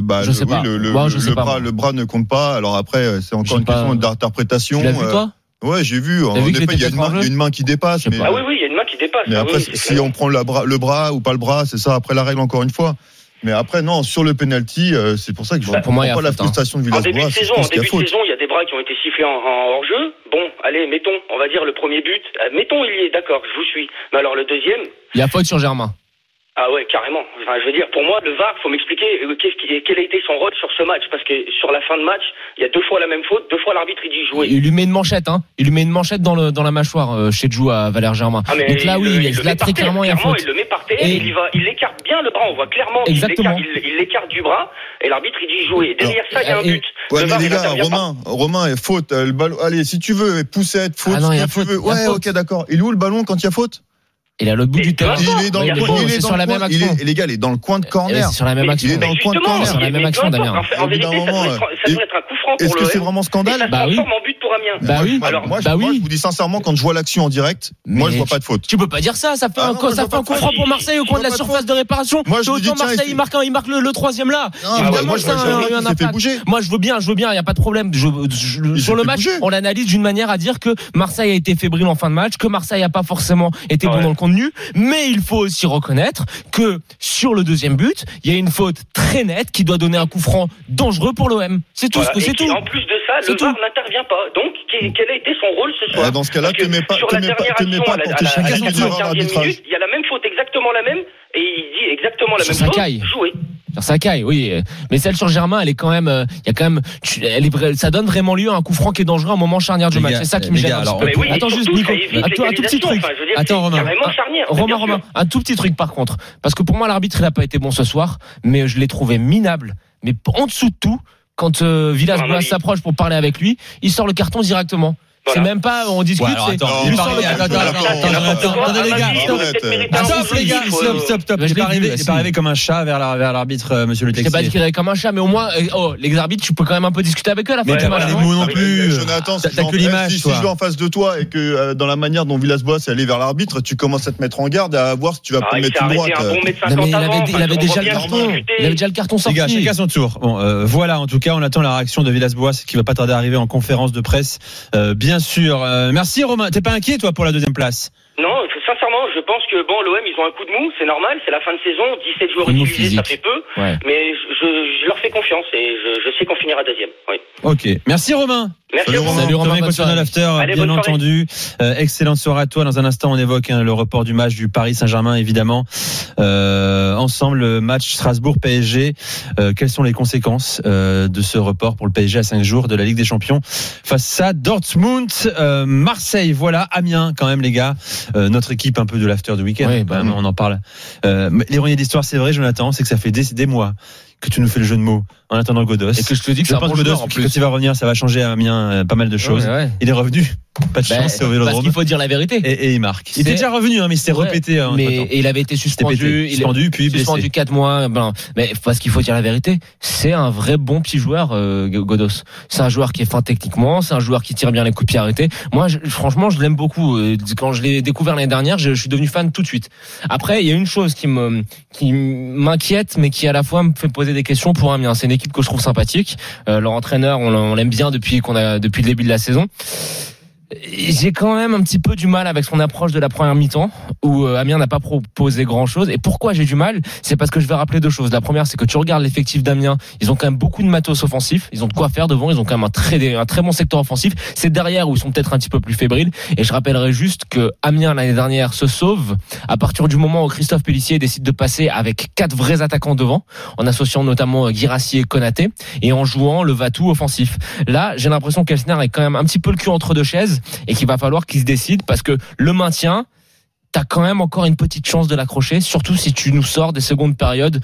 le bras ne compte pas. Alors après, c'est encore une question d'interprétation. Tu l'as vu, toi? Ouais, j'ai vu. En effet, il y a une main qui dépasse. Ah oui, il y a une main qui dépasse. Mais après, si on prend le bras ou pas le bras, c'est ça, après la règle, encore une fois. Mais après, non, sur le penalty, c'est pour ça que je ne comprends pas la frustration de Villas-Boas. En début de saison, il y a des bras qui ont été sifflés en hors-jeu. Bon, allez, mettons, on va dire le premier but. Mettons, il y est, d'accord, je vous suis. Mais alors le deuxième... Il y a faute sur Germain. Ah ouais, carrément. Enfin, je veux dire, pour moi, le VAR, faut m'expliquer quel a été son rôle sur ce match, parce que sur la fin de match, il y a deux fois la même faute, deux fois l'arbitre il dit jouer. Il lui met une manchette, Il lui met une manchette dans la mâchoire chez Djou à Valère Germain. Donc là, oui, il l'a très clairement, il y a faute. Il le met par terre, il écarte bien le bras, on voit clairement qu'il l'écarte du bras, et l'arbitre il dit jouer. Derrière ça, il y a un but. Ouais, mais les gars, Romain, faute, le ballon. Allez, si tu veux, poussette, faute. Ah non, il y a faute. Ouais, ok, d'accord. Il est où le ballon quand il y a faute? Il est à l'autre bout du terrain. Il est dans le coin. C'est sur la même action. Les gars, il est dans le coin de corner. C'est sur la même action. Il est dans le coin de corner. Sur la même action, Damien. En vérité, ça doit être un coup franc pour Est-ce que c'est vraiment scandale? Bah oui. En but pour Amiens. Bah oui. Moi, je vous dis sincèrement, quand je vois l'action en direct, moi, je vois pas de faute. Tu peux pas dire ça. Ça fait un coup franc pour Marseille au coin de la surface de réparation. Moi, je dis Marseille, il marque le troisième là. Évidemment, ça a eu un impact. Moi, je veux bien. Il y a pas de problème. Sur le match, on l'analyse d'une manière à dire que Marseille a été fébrile en fin de match, que Marseille a pas forcément été bon dans le contenu, mais il faut aussi reconnaître que sur le deuxième but, il y a une faute très nette qui doit donner un coup franc dangereux pour l'OM. C'est tout. C'est tout. En plus de ça, le VAR n'intervient pas. Donc, quel a été son rôle ce soir? Dans ce cas-là, tu mets pas sur la dernière action, à la 15e minute, il y a la même faute, exactement la même, et il dit exactement la même chose. Jouer. Sur Sakai, oui, mais celle sur Germain, elle est quand même, il y a quand même, ça donne vraiment lieu à un coup franc qui est dangereux à un moment charnière du match. C'est ça qui me gêne. Attends juste, Nico, un tout petit truc. Attends, Romain, un tout petit truc par contre, parce que pour moi l'arbitre il a pas été bon ce soir, mais je l'ai trouvé minable. Mais en dessous de tout, quand Villas-Boas s'approche pour parler avec lui, il sort le carton directement. Voilà. C'est même pas, on discute, attends, les gars, stop. Il est pas arrivé comme un chat vers l'arbitre, monsieur le Texier. Je t'ai pas dit qu'il arrivait comme un chat, mais au moins, les arbitres, tu peux quand même un peu discuter avec eux à la fin du match. Mais nous non plus. Jonathan, t'as que l'image, si je vais en face de toi et que dans la manière dont Villas-Boas est allé vers l'arbitre, tu commences à te mettre en garde à voir si tu vas pas mettre une droite. Il avait déjà le carton. Il avait déjà le carton sorti. Les gars, chacun son tour. Bon, voilà, en tout cas, on attend la réaction de Villas-Boas qui va pas tarder à arriver en conférence de presse. Bien sûr. Merci Romain. T'es pas inquiet toi pour la deuxième place? Non, sincèrement, je pense que l'OM ils ont un coup de mou, c'est normal, c'est la fin de saison, 17 joueurs utilisés, ça fait peu, mais je leur fais confiance et je sais qu'on finira deuxième. Oui. Ok, merci Romain. Merci Romain. Salut Romain, bien entendu. Excellente soirée à toi. Dans un instant, on évoque le report du match du Paris Saint-Germain, évidemment. Ensemble, le match Strasbourg-PSG. Quelles sont les conséquences de ce report pour le PSG à 5 jours de la Ligue des Champions face à Dortmund, Marseille. Voilà, Amiens quand même les gars. Notre équipe un peu de l'after du week-end. Oui, on en parle. L'ironie de l'histoire, c'est vrai, Jonathan, c'est que ça fait des mois que tu nous fais le jeu de mots en attendant Godos. Et que je te dis que c'est un bon joueur en plus. Quand il va revenir, ça va changer à Amiens pas mal de choses. Ouais. Il est revenu. Pas de chance, c'est au Vélodrome. Parce qu'il faut dire la vérité. Et il marque. Il était déjà revenu, mais il s'était répété. Mais il avait été suspendu. Puis suspendu 4 mois. Mais parce qu'il faut dire la vérité, c'est un vrai bon petit joueur, Godos. C'est un joueur qui est fin techniquement. C'est un joueur qui tire bien les coups de pied arrêtés. Moi, franchement, je l'aime beaucoup. Quand je l'ai découvert l'année dernière, je suis devenu fan tout de suite. Après, il y a une chose qui m'inquiète, mais qui à la fois me fait poser des questions pour Amiens. C'est une équipe que je trouve sympathique. Leur entraîneur, on l'aime bien depuis le début de la saison. J'ai quand même un petit peu du mal avec son approche de la première mi-temps où Amiens n'a pas proposé grand-chose. Et pourquoi j'ai du mal ? C'est parce que je vais rappeler deux choses. La première, c'est que tu regardes l'effectif d'Amiens, ils ont quand même beaucoup de matos offensifs, ils ont de quoi faire devant, ils ont quand même un très bon secteur offensif. C'est derrière où ils sont peut-être un petit peu plus fébriles. Et je rappellerai juste que Amiens l'année dernière se sauve à partir du moment où Christophe Pélissier décide de passer avec 4 vrais attaquants devant, en associant notamment Guirassy et Konaté et en jouant le va-tout offensif. Là, j'ai l'impression qu'Elsner est quand même un petit peu le cul entre deux chaises et qu'il va falloir qu'il se décide parce que le maintien, t'as quand même encore une petite chance de l'accrocher, surtout si tu nous sors des secondes périodes,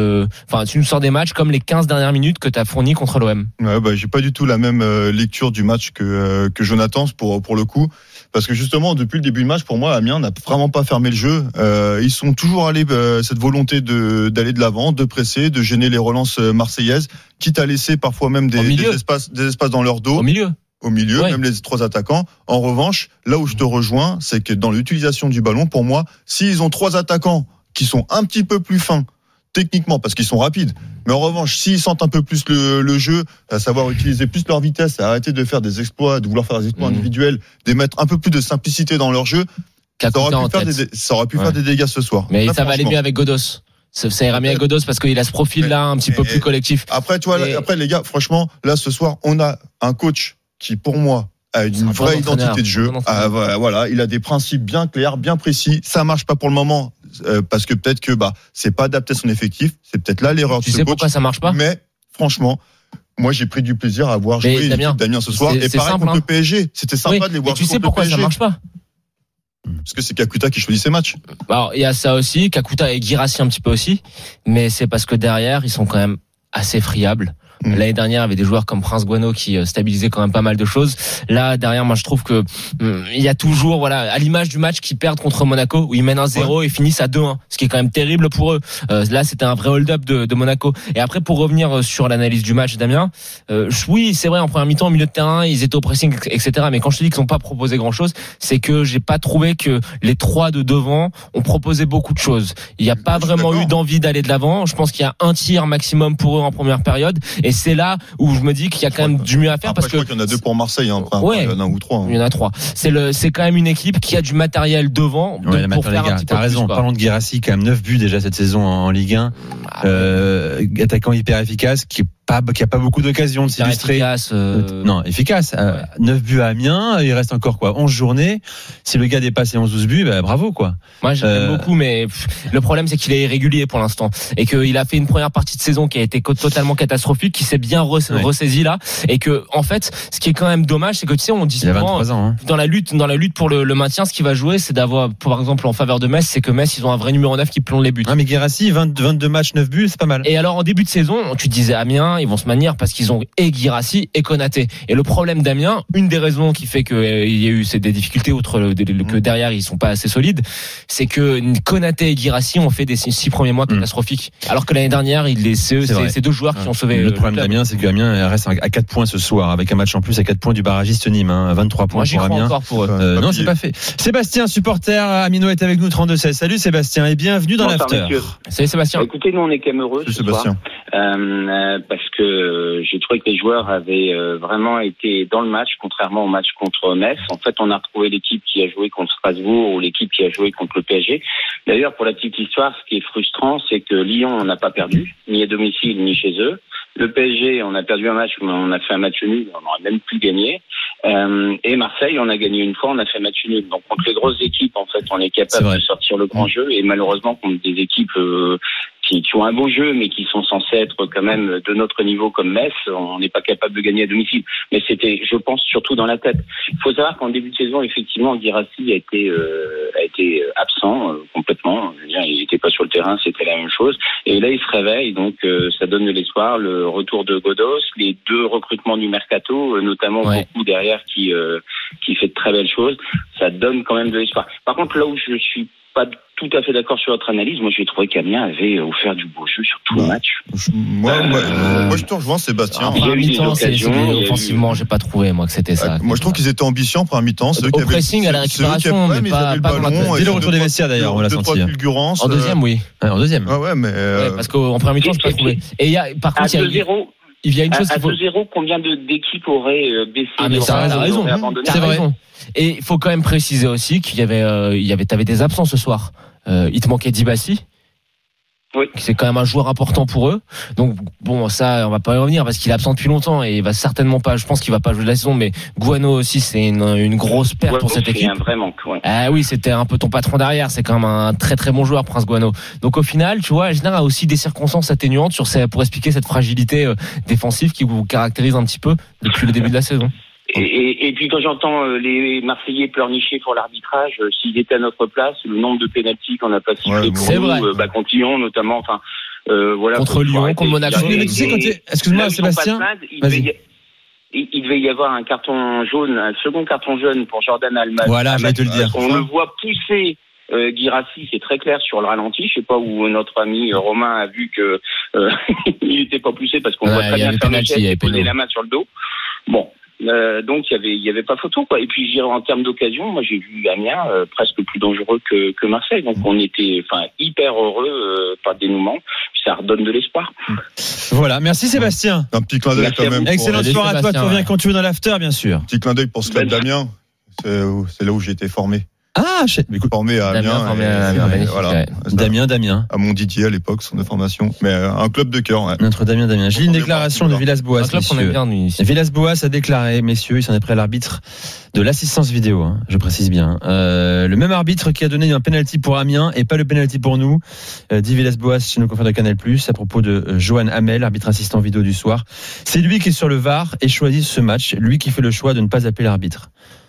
tu nous sors des matchs comme les 15 dernières minutes que t'as fourni contre l'OM. Ouais, j'ai pas du tout la même lecture du match que Jonathan pour le coup. Parce que justement, depuis le début du match, pour moi, Amiens n'a vraiment pas fermé le jeu. Ils sont toujours allés, cette volonté d'aller de l'avant, de presser, de gêner les relances marseillaises, quitte à laisser parfois même des espaces dans leur dos. Au milieu, même les 3 attaquants. En revanche, là où je te rejoins, c'est que dans l'utilisation du ballon, pour moi, s'ils ont 3 attaquants qui sont un petit peu plus fins techniquement, parce qu'ils sont rapides, mais en revanche, s'ils sentent un peu plus le jeu, à savoir utiliser plus leur vitesse, à arrêter de faire des exploits, de vouloir faire des exploits individuels, d'émettre un peu plus de simplicité dans leur jeu, ça aurait pu faire des dégâts ce soir. Mais là, ça va aller mieux avec Godos. Ça ira mieux avec Godos parce qu'il a ce profil-là un petit peu plus collectif. Après, après les gars, franchement, là ce soir, on a un coach qui, pour moi, a une vraie identité de jeu. Voilà, il a des principes bien clairs, bien précis. Ça marche pas pour le moment parce que peut-être que c'est pas adapté à son effectif. C'est peut-être là l'erreur de ce coach. Tu sais pourquoi ça marche pas ? Mais franchement, moi j'ai pris du plaisir à voir jouer l'équipe d'Amiens ce soir. Et pareil contre le PSG, c'était sympa de les voir jouer contre le PSG. Tu sais pourquoi ça marche pas ? Parce que c'est Kakuta qui choisit ses matchs. Alors il y a ça aussi, Kakuta et Guirassy un petit peu aussi, mais c'est parce que derrière ils sont quand même assez friables. L'année dernière, il y avait des joueurs comme Prince Guano qui stabilisaient quand même pas mal de choses. Là, derrière, moi, je trouve que il y a toujours, à l'image du match qu'ils perdent contre Monaco, où ils mènent 1-0 et finissent à 2-1, ce qui est quand même terrible pour eux. Là, c'était un vrai hold-up de Monaco. Et après, pour revenir sur l'analyse du match d'Amiens, oui, c'est vrai, en première mi-temps, au milieu de terrain, ils étaient au pressing, etc. Mais quand je te dis qu'ils n'ont pas proposé grand-chose, c'est que j'ai pas trouvé que les 3 de devant ont proposé beaucoup de choses. Il n'y a pas vraiment eu d'envie d'aller de l'avant. Je pense qu'il y a un tir maximum pour eux en première période. Et c'est là où je me dis qu'il y a quand même du mieux à faire. Parce que je crois qu'il y en a 2 pour Marseille, il y en a 1 ou 3. Il y en a 3. C'est quand même une équipe qui a du matériel devant. Pour faire un petit peu t'as raison. Parlons de Guirassy, quand même 9 buts déjà cette saison en Ligue 1. Attaquant hyper efficace qui a pas beaucoup d'occasions de s'illustrer. Efficace. 9 buts à Amiens, il reste encore 11 journées. Si le gars dépasse les 11-12 buts, bravo quoi. Moi j'aime beaucoup, mais le problème c'est qu'il est irrégulier pour l'instant et qu'il a fait une première partie de saison qui a été totalement catastrophique, qui s'est bien ressaisi là, et que en fait, ce qui est quand même dommage, c'est que tu sais, on dit souvent dans la lutte pour le maintien, ce qui va jouer, c'est d'avoir, par exemple en faveur de Metz, c'est que Metz ils ont un vrai numéro 9 qui plombe les buts. Mais Guirassy, 22 matchs, 9 buts, c'est pas mal. Et alors en début de saison, tu disais Amiens, ils vont se manier parce qu'ils ont et Guirassy et Konaté. Et le problème d'Amiens, une des raisons qui fait qu'il y a eu des difficultés outre que derrière ils sont pas assez solides, c'est que Konaté et Guirassy ont fait des 6 premiers mois catastrophiques. Alors que l'année dernière, c'est 2 joueurs qui ont sauvé. Le problème d'Amiens, c'est qu'Amiens reste à 4 points ce soir, avec un match en plus à 4 points du barragiste Nîmes, 23 points pour Amiens. Encore pour eux. Non, c'est pas fait. Sébastien, supporter Amino, est avec nous 32-16. Salut Sébastien et bienvenue dans l'after. Salut Sébastien. Écoutez, nous on est quand même heureux ce soir, parce que j'ai trouvé que les joueurs avaient vraiment été dans le match, contrairement au match contre Metz. En fait, on a retrouvé l'équipe qui a joué contre Strasbourg ou l'équipe qui a joué contre le PSG. D'ailleurs, pour la petite histoire, ce qui est frustrant, c'est que Lyon, on n'a pas perdu, ni à domicile, ni chez eux. Le PSG, on a perdu un match, mais on a fait un match nul, on n'aurait même plus gagné. Et Marseille, on a gagné une fois, on a fait match nul. Donc contre les grosses équipes, en fait, on est capable de sortir le grand jeu. Et malheureusement, contre des équipes qui ont un beau jeu, mais qui sont censées être quand même de notre niveau comme Metz, on n'est pas capable de gagner à domicile. Mais c'était, je pense, surtout dans la tête. Il faut savoir qu'en début de saison, effectivement, Guirassy a été absent complètement. Il n'était pas sur le terrain, c'était la même chose. Et là, il se réveille, donc ça donne de l'espoir. Le retour de Godos, les 2 recrutements du mercato, notamment beaucoup derrière qui qui fait de très belles choses. Ça donne quand même de l'espoir. Par contre, là où je suis pas tout à fait d'accord sur votre analyse, moi j'ai trouvé qu'Amiens avait offert du beau jeu sur tout le match. Moi je te rejoins, Sébastien. En première mi-temps, offensivement, j'ai pas trouvé moi que c'était ça. Moi je trouve qu'ils étaient ambitieux en première mi-temps. Au pressing, à la récupération, mais pas dans la tête. Dès le retour des vestiaires d'ailleurs, on l'a senti. En deuxième, oui. En deuxième. Ouais, mais parce qu'en première mi-temps, j'ai pas trouvé. Et il y a, par contre, il y a une chose à 2-0, combien d'équipes auraient baissé? Ah mais ça, t'as raison. C'est vrai. Et il faut quand même préciser aussi qu'il y avait, t'avais des absents ce soir. Il te manquait Dibassi. Oui. C'est quand même un joueur important pour eux. Donc bon, ça, on va pas y revenir parce qu'il est absent depuis longtemps et il va certainement pas. Je pense qu'il va pas jouer de la saison. Mais Guano aussi, c'est une grosse perte pour cette équipe. C'est un vrai manque. Ouais. Ah oui, c'était un peu ton patron derrière. C'est quand même un très très bon joueur, Prince Guano. Donc au final, tu vois, Elgner a aussi des circonstances atténuantes pour expliquer cette fragilité défensive qui vous caractérise un petit peu depuis le début de la saison. Et puis quand j'entends les Marseillais pleurnicher pour l'arbitrage, s'ils étaient à notre place, le nombre de pénaltys qu'on n'a pas sifflé pour nous, contre Lyon notamment, enfin voilà. Contre Lyon, contre Monaco. Excuse-moi, Sébastien. Il devait y avoir un carton jaune, un second carton jaune pour Jordan Alma. Voilà, je vais te le dire. On le voit pousser Guirassy, c'est très clair sur le ralenti. Je sais pas où notre ami Romain a vu que il n'était pas poussé parce qu'on voit très bien faire le geste et poser la main sur le dos. Bon. Donc il y avait pas photo quoi. Et puis je dirais en termes d'occasion, moi j'ai vu Amiens presque plus dangereux que Marseille. Donc on était hyper heureux par dénouement. Ça redonne de l'espoir. Voilà, merci Sébastien. Un petit clin d'œil quand même. Excellente soirée à toi. Tu reviens quand tu veux dans l'after, bien sûr. Petit clin d'œil pour ce club d'Amiens. C'est là où j'ai été formé. Ah, formé à Amiens. Voilà. Damien. À Montdidier à l'époque, son de formation. Mais un club de cœur. Ouais. Notre Damien. J'ai une déclaration de Villas-Boas. Villas-Boas a déclaré, messieurs, il s'en est pris à l'arbitre de l'assistance vidéo, je précise bien. Le même arbitre qui a donné un penalty pour Amiens et pas le penalty pour nous, dit Villas-Boas chez nos confrères de Canal+, à propos de Johan Hamel, arbitre assistant vidéo du soir. C'est lui qui est sur le VAR et choisit ce match. Lui qui fait le choix de ne pas appeler l'arbitre.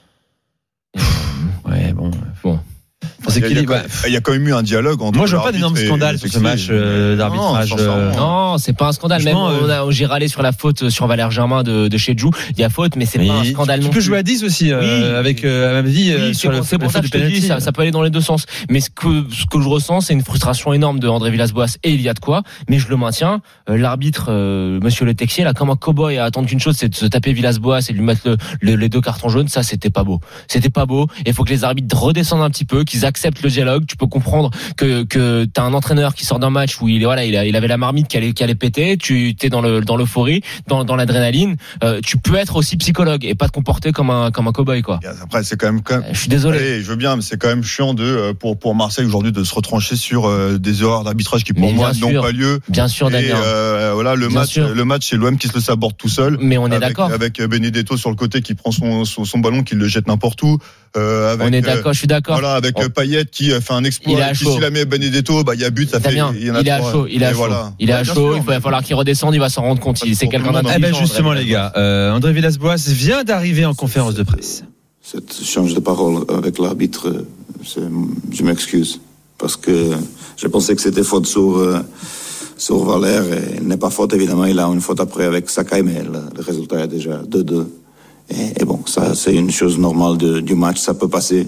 Ouais, bon. Il y a quand même eu un dialogue entre. Moi, je vois pas d'énorme scandale sur ce match d'arbitrage. Non, c'est pas un scandale. Même j'ai râlé sur la faute sur Valère Germain de chez Jou. Il y a faute, mais c'est pas un scandale non plus. Tu peux jouer à 10 aussi avec Amadi sur le. C'est pour ça que je te dis, ça peut aller dans les deux sens. Mais ce que je ressens, c'est une frustration énorme de André Villas-Boas et il y a de quoi. Mais je le maintiens. L'arbitre, Monsieur Le Texier, là, comme un cow-boy à attendre qu'une chose, c'est de se taper Villas-Boas et de lui mettre les deux cartons jaunes. Ça, c'était pas beau. C'était pas beau. Il faut que les arbitres redescendent un petit peu, qu'ils acceptent le dialogue. Tu peux comprendre que t'as un entraîneur qui sort d'un match où il avait la marmite qui allait péter. Tu t'es dans l'euphorie, dans l'adrénaline. Tu peux être aussi psychologue et pas te comporter comme un cow-boy, quoi. Après, c'est quand même. Je suis désolé. Allez, je veux bien, mais c'est quand même chiant pour Marseille aujourd'hui de se retrancher sur des erreurs d'arbitrage qui pour moi n'ont pas lieu. Bien sûr, Damien. Voilà, le match, c'est l'OM qui se le saborde tout seul. Mais on est d'accord. Avec Benedetto sur le côté qui prend son ballon, qui le jette n'importe où. On est d'accord, je suis d'accord. Voilà, avec Payet qui fait un exploit. Et puis s'il la met Benedetto, il y a but, ça fait. Il est à chaud. Il est à chaud. Il va falloir qu'il redescende. Il va s'en rendre compte. C'est quelqu'un d'intelligent. Justement, les gars, André Villas-Boas vient d'arriver en conférence de presse. Cet échange de parole avec l'arbitre, je m'excuse parce que je pensais que c'était faute sur Valère et il n'est pas faute évidemment. Il a une faute après avec Sakai, mais le résultat est déjà 2-2. Et bon, ça c'est une chose normale du match, ça peut passer.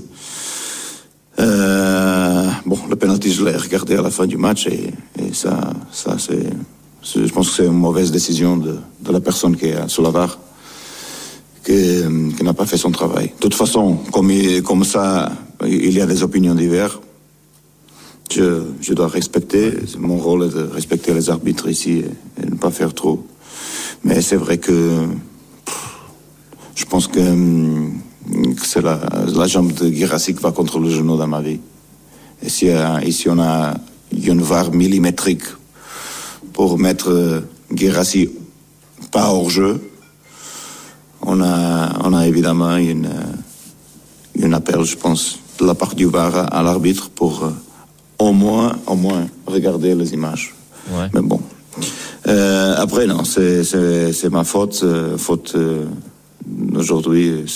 Bon, le penalty, je l'ai regardé à la fin du match et ça c'est, je pense que c'est une mauvaise décision de la personne qui est sur la VAR, qui n'a pas fait son travail. De toute façon, comme ça, il y a des opinions diverses. Je dois respecter. Mon rôle est de respecter les arbitres ici et ne pas faire trop. Mais c'est vrai que je pense que c'est la jambe de Guirassy qui va contre le genou dans ma vie. Et si ici on a une VAR millimétrique pour mettre Guirassy pas hors jeu, on a évidemment une appel, je pense, de la part du VAR à l'arbitre pour au moins regarder les images. Ouais. Mais bon. Après non, c'est ma faute aujourd'hui.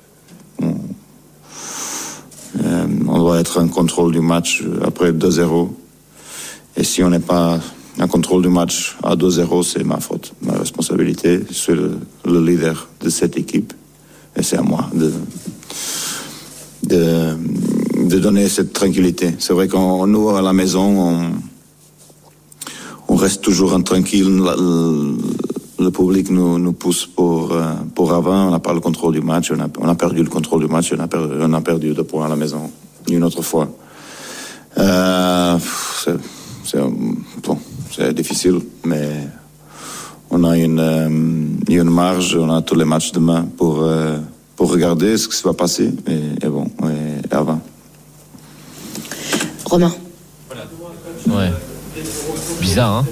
On doit être en contrôle du match après 2-0. Et si on n'est pas en contrôle du match à 2-0, c'est ma faute, ma responsabilité. Je suis le leader de cette équipe. Et c'est à moi de de donner cette tranquillité. C'est vrai qu'on nous à la maison on reste toujours tranquille. Le public nous pousse pour avant. On n'a pas le contrôle du match. On a perdu le contrôle du match. On a perdu 2 points à la maison une autre fois. C'est difficile, mais on a une marge. On a tous les matchs demain pour regarder ce qui va passer et avant. Romain. Ouais. Bizarre, hein.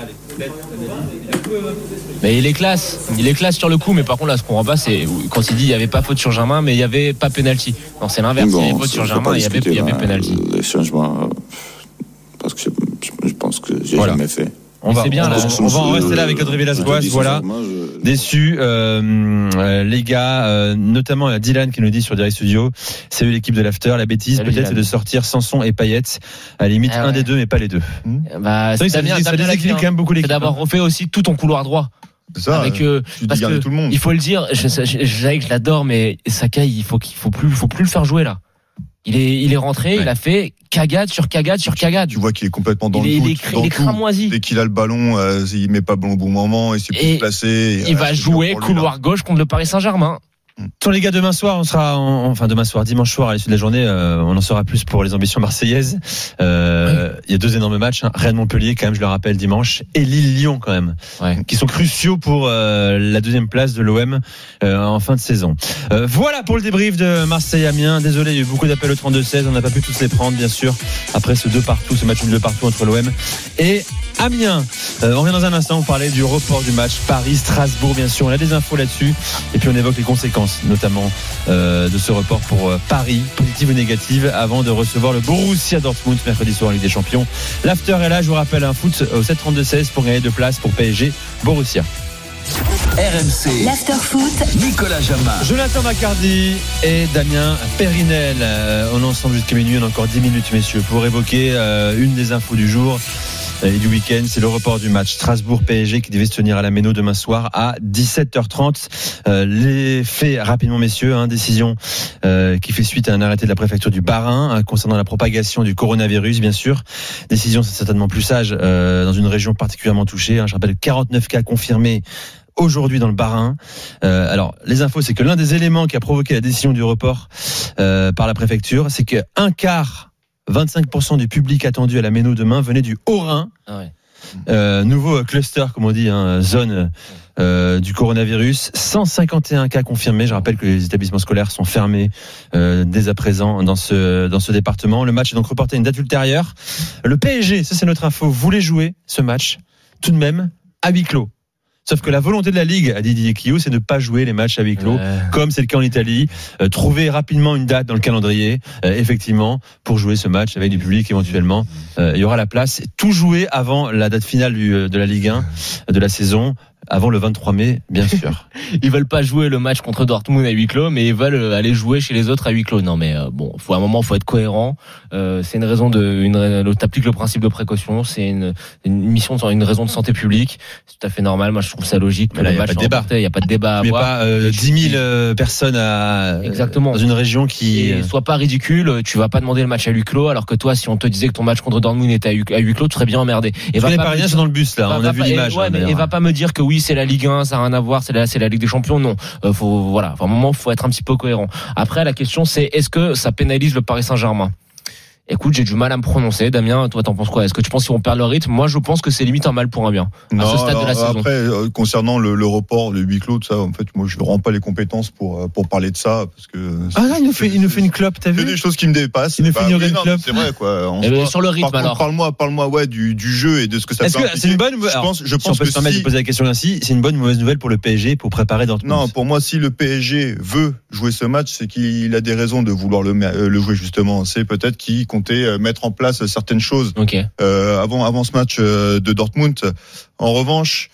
Mais il est classe sur le coup, mais par contre là ce qu'on rebat c'est quand il dit il n'y avait pas faute sur Germain mais il n'y avait pas penalty. Non, c'est l'inverse, il y avait faute sur Germain et il y avait penalty. Les changements, parce que je pense que j'ai jamais fait. On va en rester là avec Audrey Villas-Boas. Voilà, déçu les gars, notamment Dylan qui nous dit sur Direct Studio, c'est l'équipe de l'After. La bêtise peut-être c'est de sortir Sanson et Payet, à la limite un des deux mais pas les deux. Bah, ça déséquilibre quand même beaucoup l'équipe. C'est d'avoir refait aussi tout ton couloir droit. C'est ça, avec parce que tout le monde. Il faut le dire, je l'adore, mais Sakai il faut plus le faire jouer là. Il est rentré, il a fait cagade sur cagade sur cagade. Tu vois qu'il est complètement dans le doute. Il est cramoisi. Dès qu'il a le ballon, il met pas le ballon au bon moment, il s'est plus placé. Il va jouer couloir gauche contre le Paris Saint-Germain. Sur les gars, demain soir, dimanche soir, à l'issue de la journée, on en saura plus pour les ambitions marseillaises. Il y a 2 énormes matchs, Rennes-Montpellier quand même, je le rappelle, dimanche, et Lille-Lyon quand même, qui sont cruciaux pour la 2e place de l'OM en fin de saison. Voilà pour le débrief de Marseille-Amiens. Désolé, il y a eu beaucoup d'appels au 32-16, on n'a pas pu tous les prendre, bien sûr, après ce match nul de partout entre l'OM et Amiens. On revient dans un instant, on parlait du report du match Paris-Strasbourg, bien sûr, on a des infos là-dessus, et puis on évoque les conséquences notamment de ce report pour Paris, positive ou négative, avant de recevoir le Borussia Dortmund mercredi soir en Ligue des Champions. L'after est là, je vous rappelle un foot au 7-32-16 pour gagner 2 places pour PSG Borussia. RMC l'after foot, Nicolas Jamin, Jonathan Maccardy et Damien Périnel. On est ensemble jusqu'à minuit, on a encore 10 minutes messieurs pour évoquer une des infos du jour et du week-end, c'est le report du match Strasbourg-PSG qui devait se tenir à la Méno demain soir à 17h30. Les faits rapidement messieurs, décision qui fait suite à un arrêté de la préfecture du Bas-Rhin concernant la propagation du coronavirus bien sûr. Décision c'est certainement plus sage dans une région particulièrement touchée. Je rappelle 49 cas confirmés aujourd'hui dans le Bas-Rhin. Alors, les infos, c'est que l'un des éléments qui a provoqué la décision du report par la préfecture, c'est que 25% du public attendu à la Méno demain venait du Haut-Rhin. Nouveau cluster, comme on dit, zone du coronavirus. 151 cas confirmés. Je rappelle que les établissements scolaires sont fermés dès à présent dans ce département. Le match est donc reporté à une date ultérieure. Le PSG, ça c'est notre info, voulait jouer ce match tout de même à huis clos. Sauf que la volonté de la Ligue, à Didier Quillot, c'est de ne pas jouer les matchs à huis clos, comme c'est le cas en Italie. Trouver rapidement une date dans le calendrier, effectivement, pour jouer ce match avec du public éventuellement. Il y aura la place. Tout jouer avant la date finale de la Ligue 1 de la saison. Avant le 23 mai, bien sûr. Ils veulent pas jouer le match contre Dortmund à huis clos, mais ils veulent aller jouer chez les autres à huis clos. Non, mais à un moment, faut être cohérent. C'est une raison t'appliques le principe de précaution. C'est une mission, une raison de santé publique. C'est tout à fait normal. Moi, je trouve ça logique. Mais là, il n'y a pas de débat. Il n'y a pas de débat à avoir. Mais pas 10 000 personnes exactement. Dans une région qui... Et sois pas ridicule. Tu vas pas demander le match à huis clos, alors que toi, si on te disait que ton match contre Dortmund était à huis clos, tu serais bien emmerdé. Et les Parisiens sont dans le bus, là. On a vu l'image. Et va pas me dire que oui, c'est la Ligue 1, ça n'a rien à voir, c'est la Ligue des Champions. Non, à un moment, faut être un petit peu cohérent. Après, la question, c'est est-ce que ça pénalise le Paris Saint-Germain? Écoute, j'ai du mal à me prononcer. Damien, toi, t'en penses quoi? Est-ce que tu penses qu'ils vont perdre le rythme? Moi, je pense que c'est limite un mal pour un bien. À ce stade de la saison. Après, concernant le report, le huis clos, tout ça, en fait, moi, je ne rends pas les compétences pour parler de ça, parce que. Il nous fait une clope, t'as vu? C'est des choses qui me dépassent. Il nous fait une clope. C'est vrai, quoi. Sur le rythme, alors. Parle-moi, du jeu et de ce que ça peut impliquer. C'est une bonne nouvelle? Je pense que si on peut se permettre de poser la question ainsi, c'est une bonne ou mauvaise nouvelle pour le PSG pour préparer Dortmund? Non, pour moi, si le PSG veut jouer ce match, c'est qu'il a des raisons de vouloir le jouer, justement. C'est peut-être qu'il comptait mettre en place certaines choses avant ce match de Dortmund. En revanche,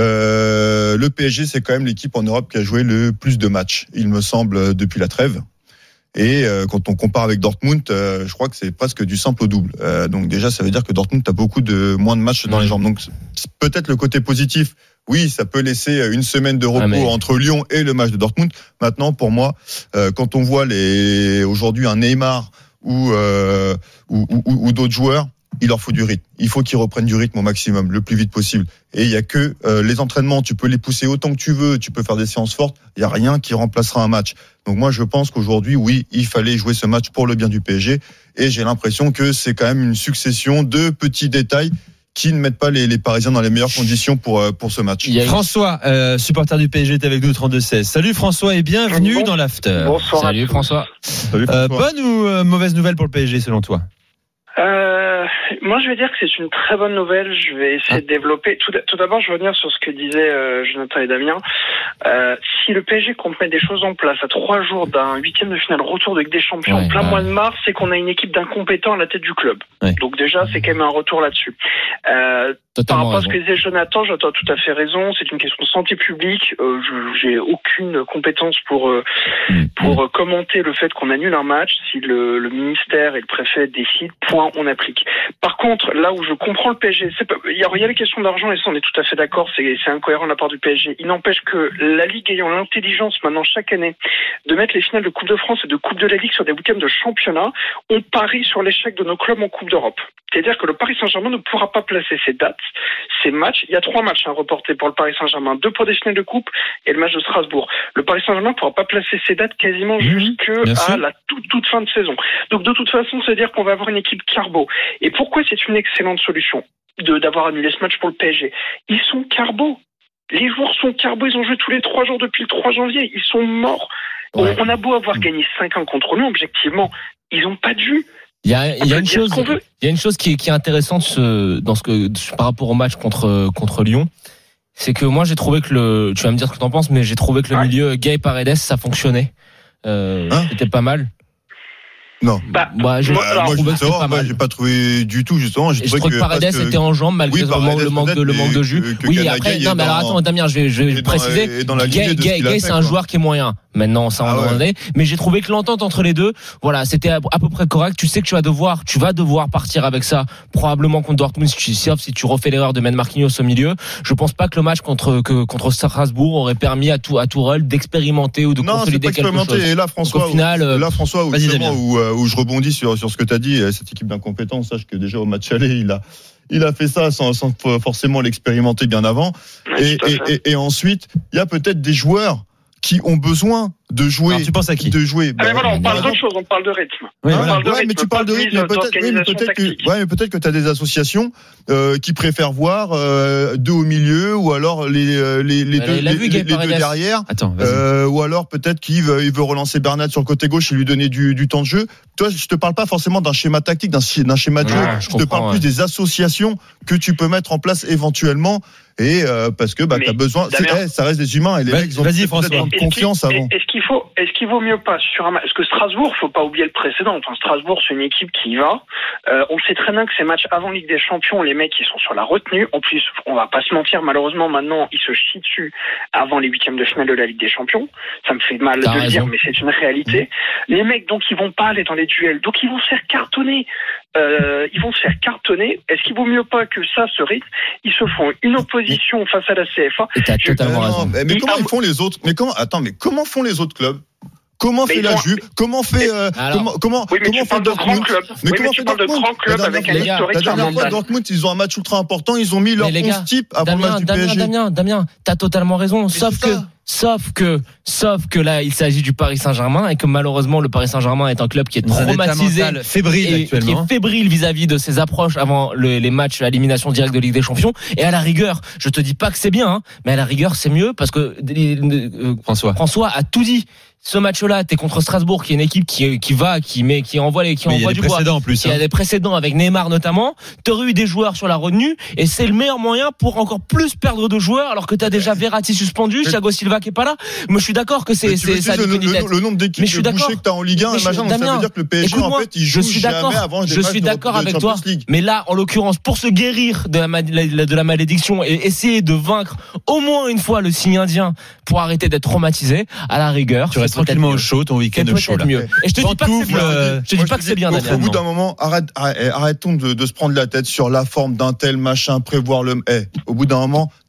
le PSG, c'est quand même l'équipe en Europe qui a joué le plus de matchs, il me semble, depuis la trêve. Et quand on compare avec Dortmund, je crois que c'est presque du simple au double. Donc déjà, ça veut dire que Dortmund a beaucoup moins de matchs dans les jambes. Donc peut-être le côté positif, oui, ça peut laisser une semaine de repos entre Lyon et le match de Dortmund. Maintenant, pour moi, quand on voit aujourd'hui un Neymar ou d'autres joueurs, il leur faut du rythme. Il faut qu'ils reprennent du rythme au maximum, le plus vite possible. Et il y a que les entraînements, tu peux les pousser autant que tu veux, tu peux faire des séances fortes, il y a rien qui remplacera un match. Donc moi je pense qu'aujourd'hui, oui, il fallait jouer ce match pour le bien du PSG, et j'ai l'impression que c'est quand même une succession de petits détails qui ne mettent pas les Parisiens dans les meilleures conditions pour ce match. François, supporter du PSG, est avec nous 32-16. Salut François et bienvenue dans l'after. Bonsoir. Salut François. Salut François. Bonne ou mauvaise nouvelle pour le PSG selon toi? Moi, je vais dire que c'est une très bonne nouvelle. Je vais essayer de développer. Tout d'abord, je vais revenir sur ce que disaient Jonathan et Damien. Si le PSG compte mettre des choses en place à 3 jours d'un 8e de finale retour de Ligue des Champions en plein mois de mars, c'est qu'on a une équipe d'incompétents à la tête du club. Ouais. Donc déjà, c'est quand même un retour là-dessus. Par rapport à ce que disait Jonathan as tout à fait raison. C'est une question de santé publique. J'ai aucune compétence pour commenter le fait qu'on annule un match. Si le ministère et le préfet décident, point, on applique. Par contre, là où je comprends le PSG, il y a les questions d'argent, et ça on est tout à fait d'accord, c'est incohérent de la part du PSG. Il n'empêche que la Ligue ayant l'intelligence maintenant chaque année de mettre les finales de Coupe de France et de Coupe de la Ligue sur des week-ends de championnat, on parie sur l'échec de nos clubs en Coupe d'Europe. C'est-à-dire que le Paris Saint-Germain ne pourra pas placer ses dates, ses matchs. Il y a 3 matchs reportés pour le Paris Saint-Germain, 2 pour des finales de Coupe et le match de Strasbourg. Le Paris Saint-Germain ne pourra pas placer ses dates quasiment jusqu'à la toute fin de saison. Donc de toute façon, c'est-à-dire qu'on va avoir une équipe carbo. Et pourquoi c'est une excellente solution d'avoir annulé ce match pour le PSG? Ils sont carbo. Les joueurs sont carbo, ils ont joué tous les 3 jours depuis le 3 janvier. Ils sont morts. Ouais. On a beau avoir gagné 5-1 contre nous, objectivement, ils n'ont pas de jus. Il y a une chose qui est intéressante par rapport au match contre Lyon. C'est que moi j'ai trouvé que tu vas me dire ce que t'en penses, mais j'ai trouvé que le milieu Gay Paredes, ça fonctionnait. C'était pas mal. Non. Moi, j'ai pas trouvé du tout, justement. Je trouvais que Paredes était en jambes malgré le manque de jus. Oui, après, non, mais alors attends, Damien, je vais préciser. Gay, c'est un joueur qui est moyen. Maintenant, ça en est. Mais j'ai trouvé que l'entente entre les deux, voilà, c'était à peu près correct. Tu sais que tu vas devoir partir avec ça, probablement contre Dortmund, si tu refais l'erreur de mettre Marquinhos au milieu. Je pense pas que le match contre Strasbourg aurait permis à Tourelle d'expérimenter ou de consolider quelque chose. Et là, François, où je rebondis sur ce que tu as dit, cette équipe d'incompétents, sache que déjà au match aller, il a fait ça sans forcément l'expérimenter bien avant. Et ensuite, il y a peut-être des joueurs qui ont besoin de jouer. Alors, tu penses à qui? De jouer. On parle d'autre chose, on parle de rythme. Oui, mais tu parles de rythme, mais peut-être que tu as des associations qui préfèrent voir 2 au milieu, ou alors les deux derrière. Attends, ou alors peut-être qu'il veut relancer Bernat sur le côté gauche et lui donner du temps de jeu. Toi, je te parle pas forcément d'un schéma tactique, d'un schéma de jeu. Je te parle plus des associations que tu peux mettre en place éventuellement. Et parce que t'as besoin, ça reste des humains, et les mecs ont de confiance avant. Est-ce qu'il vaut mieux pas sur un match? Parce que Strasbourg, faut pas oublier le précédent. Enfin, Strasbourg, c'est une équipe qui y va. On sait très bien que ces matchs avant Ligue des Champions, les mecs, ils sont sur la retenue. En plus, on va pas se mentir, malheureusement, maintenant, ils se chient dessus avant les 8e de finale de la Ligue des Champions. Ça me fait mal de le dire, mais c'est une réalité. Les mecs, donc, ils vont pas aller dans les duels. Donc, ils vont se faire cartonner. Est-ce qu'il vaut mieux pas que ça, ce rythme, ils se font une opposition face à la CFA? T'as totalement raison. Mais comment ils font les autres? Comment font les autres clubs? Comment fait la Juve? Comment fait comment fait Dortmund? Mais comment fait Dortmund? De grands clubs avec un historique. La dernière fois, Dortmund, ils ont un match ultra important, ils ont mis leur 11 type avant le match du PSG. Damien, t'as totalement raison. Sauf que là, il s'agit du Paris Saint-Germain, et que malheureusement, le Paris Saint-Germain est un club qui est traumatisé, fébrile actuellement, qui est fébrile vis-à-vis de ses approches avant les matchs à élimination directe de Ligue des Champions. Et à la rigueur, je te dis pas que c'est bien, mais à la rigueur, c'est mieux parce que François a tout dit. Ce match-là, t'es contre Strasbourg, qui est une équipe qui envoie du bois, qui a des précédents avec Neymar notamment. T'aurais eu des joueurs sur la retenue, et c'est le meilleur moyen pour encore plus perdre de joueurs, alors que t'as déjà Verratti suspendu, Thiago Silva qui est pas là. Moi, je suis d'accord que c'est ça. Le nombre d'équipes bouchées que t'as en Ligue 1, ça veut dire que le PSG, en fait, il joue jamais avant des matchs de Champions League. Je suis d'accord avec toi, mais là, en l'occurrence, pour se guérir de la malédiction et essayer de vaincre au moins une fois le signe indien pour arrêter d'être traumatisé, à la rigueur. Tranquillement au chaud, ton week-end au chaud là. Mieux. Et je te dis pas que c'est bien. Au bout d'un moment, arrêtons de se prendre la tête sur la forme d'un tel machin, prévoir le. Au bout d'un moment,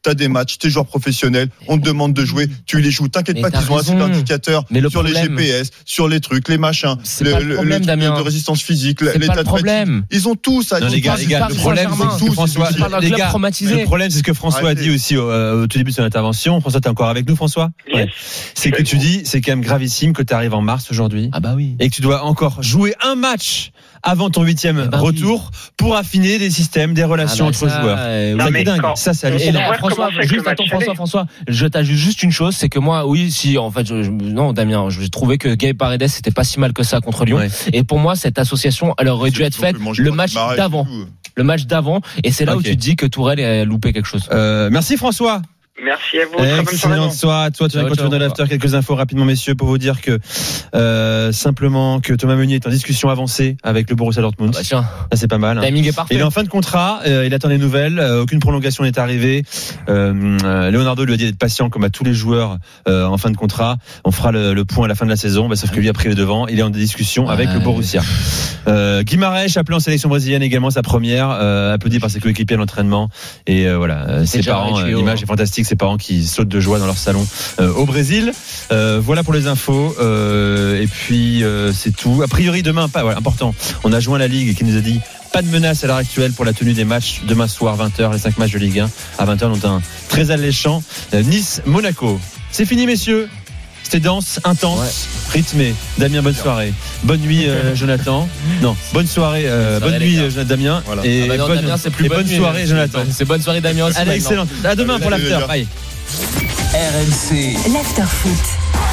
t'as des matchs, t'es joueur professionnel, on te demande de jouer, tu les joues. T'inquiète pas qu'ils ont assez d'indicateurs sur les GPS, sur les trucs, les machins, le truc de résistance physique, l'état de fatigue. Ils ont tout ça. Les gars, le problème, c'est que François, les gars, le problème, c'est ce que François a dit aussi au tout début de son intervention. François, t'es encore avec nous, François? Yes. C'est que tu dis, c'est quand même gravissime que tu arrives en mars aujourd'hui. Ah bah oui. Et que tu dois encore jouer un match avant ton 8e retour pour affiner des systèmes, des relations entre joueurs. C'est dingue. Ça, c'est hallucinant. François, je t'ajoute juste une chose, c'est que moi, non, Damien, je trouvais que Gaël Paredes c'était pas si mal que ça contre Lyon. Ouais. Et pour moi, cette association, elle aurait dû être faite le match d'avant. Et c'est là où tu te dis que Tourelle a loupé quelque chose. Merci François. Merci à vous. Excellente soirée. Toi, tu vas continuer dans l'after. Quelques infos rapidement, messieurs, pour vous dire que simplement que Thomas Meunier est en discussion avancée avec le Borussia Dortmund. Bah tiens, ça c'est pas mal. Timing est parfait. Il est en fin de contrat. Il attend des nouvelles. Aucune prolongation n'est arrivée. Leonardo lui a dit d'être patient, comme à tous les joueurs en fin de contrat. On fera le point à la fin de la saison. Sauf que lui a pris les devants. Il est en discussion avec le Borussia. Guimarães appelé en sélection brésilienne également, sa première, applaudi par ses coéquipiers à l'entraînement. Et voilà, ses parents. L'image est fantastique. Ses parents qui sautent de joie dans leur salon au Brésil. Voilà pour les infos. Et puis c'est tout. A priori demain, important. On a joint la Ligue qui nous a dit pas de menace à l'heure actuelle pour la tenue des matchs demain soir 20h, les 5 matchs de Ligue 1 à 20h, dont un très alléchant Nice-Monaco. C'est fini, messieurs. C'était dense, intense, rythmé. Damien, bonne soirée. Bonne nuit, Jonathan. Non, bonne soirée, bonne nuit, Damien. Voilà. Et Damien, c'est plus bonne soirée, Jonathan. C'est bonne soirée, Damien aussi. Allez, excellent. À demain pour l'after. Bye. RMC. L'after foot.